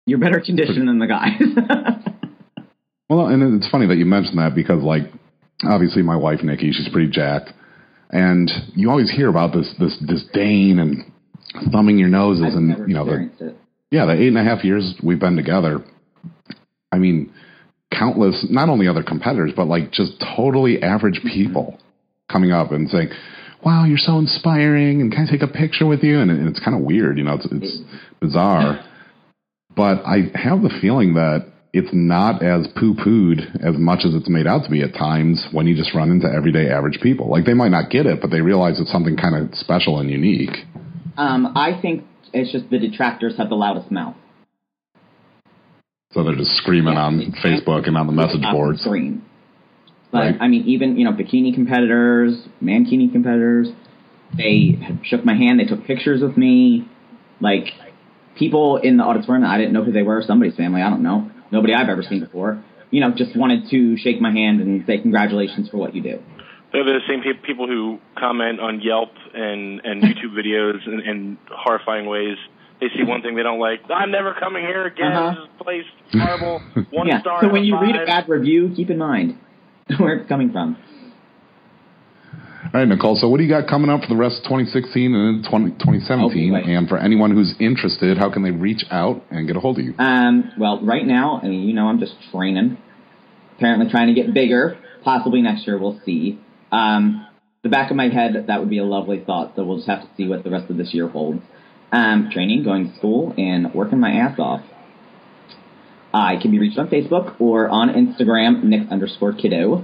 You're better conditioned than the guys. Well, and it's funny that you mentioned that because, like, obviously my wife, Nikki, she's pretty jacked. And you always hear about this this disdain and thumbing your noses. I've and, never you know, the, it. yeah, the eight and a half years we've been together. I mean, countless, not only other competitors, but, like, just totally average people coming up and saying, wow, you're so inspiring, and can I take a picture with you? And it's kind of weird, you know, it's, it's bizarre. But I have the feeling that it's not as poo-pooed as much as it's made out to be at times when you just run into everyday average people. Like, they might not get it, but they realize it's something kind of special and unique. Um, I think it's just the detractors have the loudest mouth. So they're just screaming Yeah, on Facebook and on the message boards. Scream. But, Right. I mean, even, you know, bikini competitors, mankini competitors, they shook my hand, they took pictures with me. Like, people in the auditorium, I didn't know who they were, somebody's family, I don't know. Nobody I've ever seen before. You know, just wanted to shake my hand and say congratulations for what you do. They're the same pe- people who comment on Yelp and, and YouTube videos in, in horrifying ways. They see one thing they don't like. I'm never coming here again. Uh-huh. This place is horrible. One yeah. star. So out when of you five. read a bad review, keep in mind where it's coming from. All right, Nicole, so what do you got coming up for the rest of twenty sixteen and twenty seventeen? Oh, boy. And for anyone who's interested, how can they reach out and get a hold of you? Um, well, right now, I mean, you know, I'm just training. Apparently trying to get bigger. Possibly next year, we'll see. Um, the back of my head, that would be a lovely thought, so we'll just have to see what the rest of this year holds. Um, training, going to school, and working my ass off. I can be reached on Facebook or on Instagram, Nick underscore kiddo.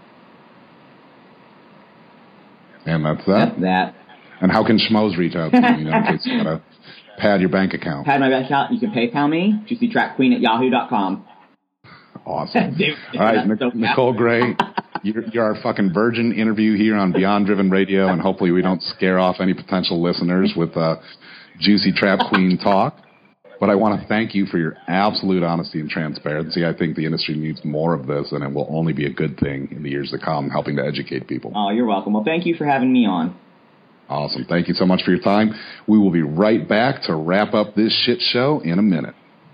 And that's that. That's that. And how can schmoes reach out to you, you know, in case you got to pad your bank account? Pad my bank account. You can PayPal me, juicy track queen at yahoo dot com. Awesome. Dude, All right, that's Nic- so Nicole Gray, you're, you're our fucking virgin interview here on Beyond Driven Radio, and hopefully we don't scare off any potential listeners with uh, juicy trap queen talk. But I want to thank you for your absolute honesty and transparency. I think the industry needs more of this, and it will only be a good thing in the years to come, helping to educate people. Oh, you're welcome. Well, thank you for having me on. Awesome. Thank you so much for your time. We will be right back to wrap up this shit show in a minute.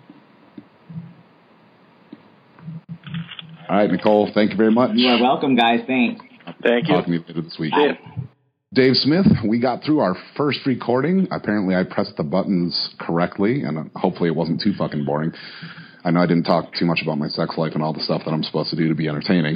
All right, Nicole, thank you very much. You are welcome, guys. Thanks. Thank you. Talking to you later this week. Yeah. Dave Smith, we got through our first recording. Apparently I pressed the buttons correctly, and hopefully it wasn't too fucking boring. I know I didn't talk too much about my sex life and all the stuff that I'm supposed to do to be entertaining.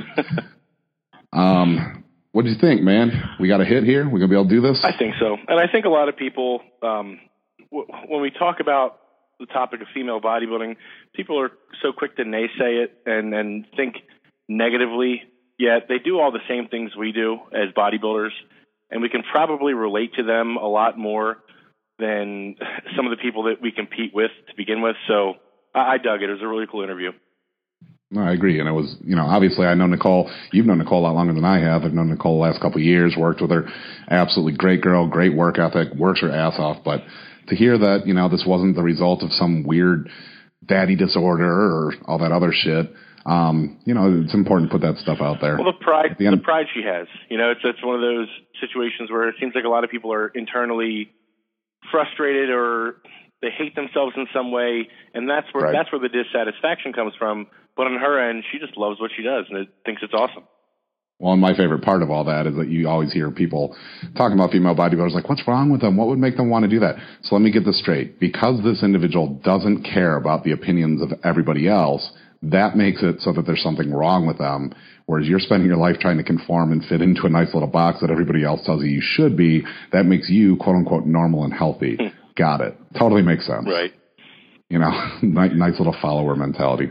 um, what do you think, man? We got a hit here? We going to be able to do this? I think so. And I think a lot of people, um, w- when we talk about the topic of female bodybuilding, people are so quick to naysay it and, and think negatively, yet they do all the same things we do as bodybuilders. And we can probably relate to them a lot more than some of the people that we compete with to begin with. So I, I dug it. It was a really cool interview. No, I agree. And it was, you know, obviously I know Nicole. You've known Nicole a lot longer than I have. I've known Nicole the last couple of years, worked with her. Absolutely great girl, great work ethic, works her ass off. But to hear that, you know, this wasn't the result of some weird daddy disorder or all that other shit. Um, you know, it's important to put that stuff out there. Well, the pride, the, end, the pride she has, you know, it's, it's one of those situations where it seems like a lot of people are internally frustrated or they hate themselves in some way. And that's where, right. that's where the dissatisfaction comes from. But on her end, she just loves what she does and it, thinks it's awesome. Well, and my favorite part of all that is that you always hear people talking about female bodybuilders like, what's wrong with them? What would make them want to do that? So let me get this straight. Because this individual doesn't care about the opinions of everybody else, that makes it so that there's something wrong with them. Whereas you're spending your life trying to conform and fit into a nice little box that everybody else tells you you should be, that makes you, quote unquote, normal and healthy. Got it. Totally makes sense. Right. You know, nice, nice little follower mentality.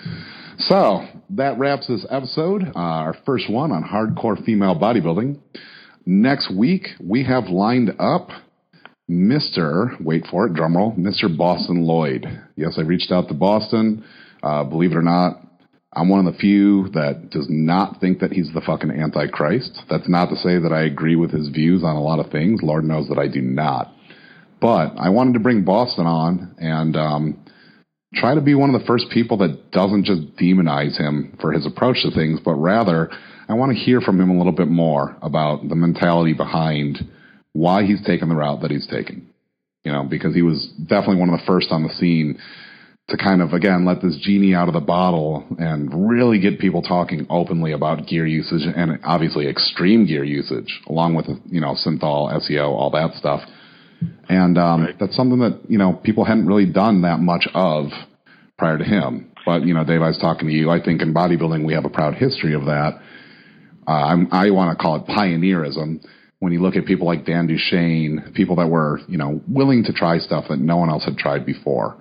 So that wraps this episode, uh, our first one on hardcore female bodybuilding. Next week, we have lined up Mister, wait for it, drumroll, Mister Boston Lloyd. Yes, I reached out to Boston. Uh, believe it or not, I'm one of the few that does not think that he's the fucking Antichrist. That's not to say that I agree with his views on a lot of things. Lord knows that I do not. But I wanted to bring Boston on and um, try to be one of the first people that doesn't just demonize him for his approach to things, but rather I want to hear from him a little bit more about the mentality behind why he's taken the route that he's taken. You know, because he was definitely one of the first on the scene to kind of, again, let this genie out of the bottle and really get people talking openly about gear usage and obviously extreme gear usage, along with, you know, synthol, S E O, all that stuff. And um, right. that's something that, you know, people hadn't really done that much of prior to him. But, you know, Dave, I was talking to you. I think in bodybuilding we have a proud history of that. Uh, I'm, I want to call it pioneerism. When you look at people like Dan Duchesne, people that were, you know, willing to try stuff that no one else had tried before.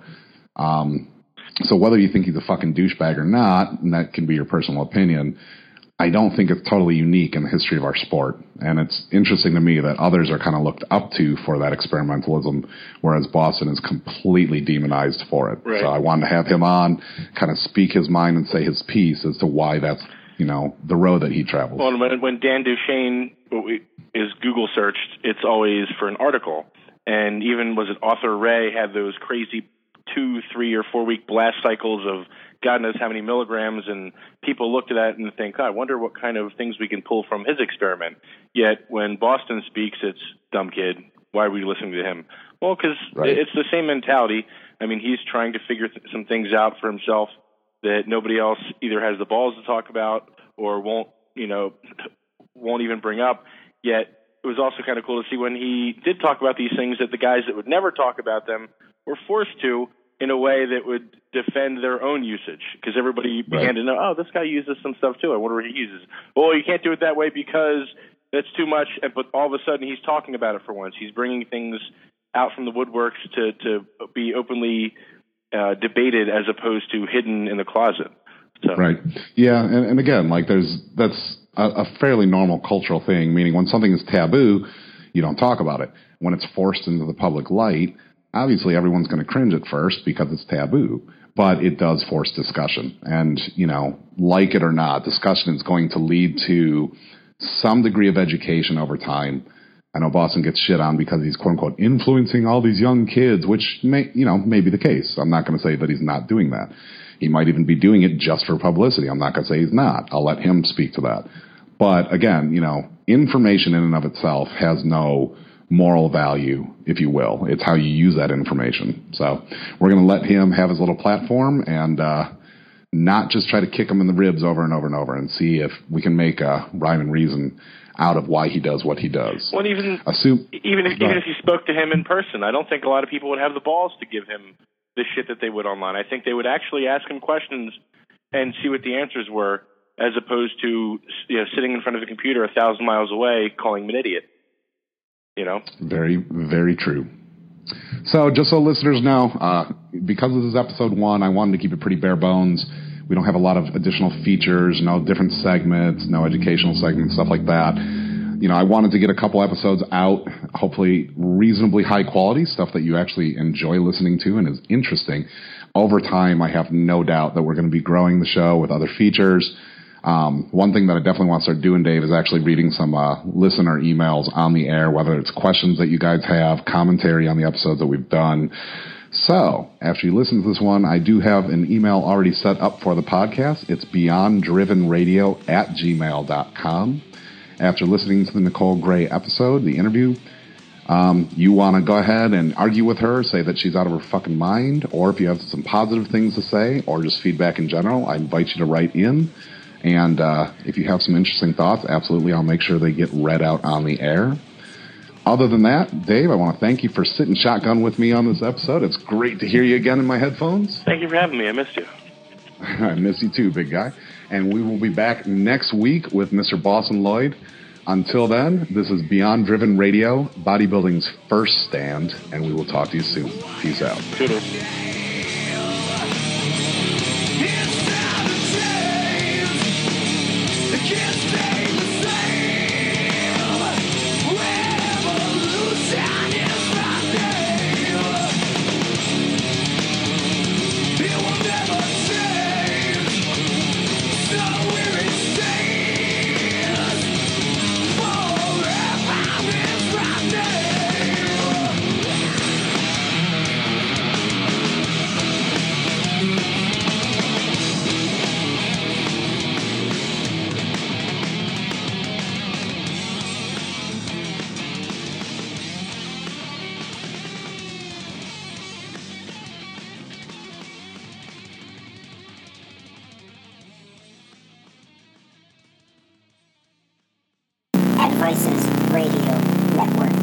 Um, so whether you think he's a fucking douchebag or not, and that can be your personal opinion, I don't think it's totally unique in the history of our sport. And it's interesting to me that others are kind of looked up to for that experimentalism, whereas Boston is completely demonized for it. Right. So I wanted to have him on, kind of speak his mind and say his piece as to why that's, you know, the road that he travels. Well, when, when Dan Duchesne is Google searched, it's always for an article. And even, was it Author Ray had those crazy two, three, or four-week blast cycles of God knows how many milligrams, and people looked at that and think, oh, I wonder what kind of things we can pull from his experiment. Yet when Boston speaks, it's, dumb kid, why are we listening to him? Well, because right. it's the same mentality. I mean, he's trying to figure th- some things out for himself that nobody else either has the balls to talk about or won't, you know, won't even bring up. Yet it was also kind of cool to see when he did talk about these things that the guys that would never talk about them were forced to in a way that would defend their own usage, because everybody right. began to know, oh, this guy uses some stuff too. I wonder what he uses. Oh, you can't do it that way because that's too much. But all of a sudden he's talking about it for once. He's bringing things out from the woodworks to, to be openly uh, debated as opposed to hidden in the closet. So. Right. Yeah. And, and again, like there's, that's a, a fairly normal cultural thing, meaning when something is taboo, you don't talk about it. When it's forced into the public light, obviously everyone's going to cringe at first because it's taboo, but it does force discussion. And, you know, like it or not, discussion is going to lead to some degree of education over time. I know Boston gets shit on because he's quote unquote influencing all these young kids, which may, you know, may be the case. I'm not going to say that he's not doing that. He might even be doing it just for publicity. I'm not going to say he's not. I'll let him speak to that. But again, you know, information in and of itself has no moral value, if you will. It's how you use that information. So we're going to let him have his little platform and uh, not just try to kick him in the ribs over and over and over and see if we can make a rhyme and reason out of why he does what he does. Well, even Assume, even if even if you spoke to him in person, I don't think a lot of people would have the balls to give him the shit that they would online. I think they would actually ask him questions and see what the answers were, as opposed to, you know, sitting in front of a computer a thousand miles away calling him an idiot. You know? Very, very true. So just so listeners know, uh, because this is episode one, I wanted to keep it pretty bare bones. We don't have a lot of additional features, no different segments, no educational segments, stuff like that. You know, I wanted to get a couple episodes out, hopefully reasonably high quality, stuff that you actually enjoy listening to and is interesting. Over time, I have no doubt that we're going to be growing the show with other features. Um, one thing that I definitely want to start doing, Dave, is actually reading some uh, listener emails on the air, whether it's questions that you guys have, commentary on the episodes that we've done. So, after you listen to this one, I do have an email already set up for the podcast. It's beyond driven radio at gmail dot com. After listening to the Nicole Gray episode, the interview, um, you want to go ahead and argue with her, say that she's out of her fucking mind, or if you have some positive things to say, or just feedback in general, I invite you to write in. And uh, if you have some interesting thoughts, absolutely, I'll make sure they get read out on the air. Other than that, Dave, I want to thank you for sitting shotgun with me on this episode. It's great to hear you again in my headphones. Thank you for having me. I missed you. I miss you too, big guy. And we will be back next week with Mister Boston Lloyd. Until then, this is Beyond Driven Radio, bodybuilding's first stand, and we will talk to you soon. Peace out. Toodles. Voices Radio Network.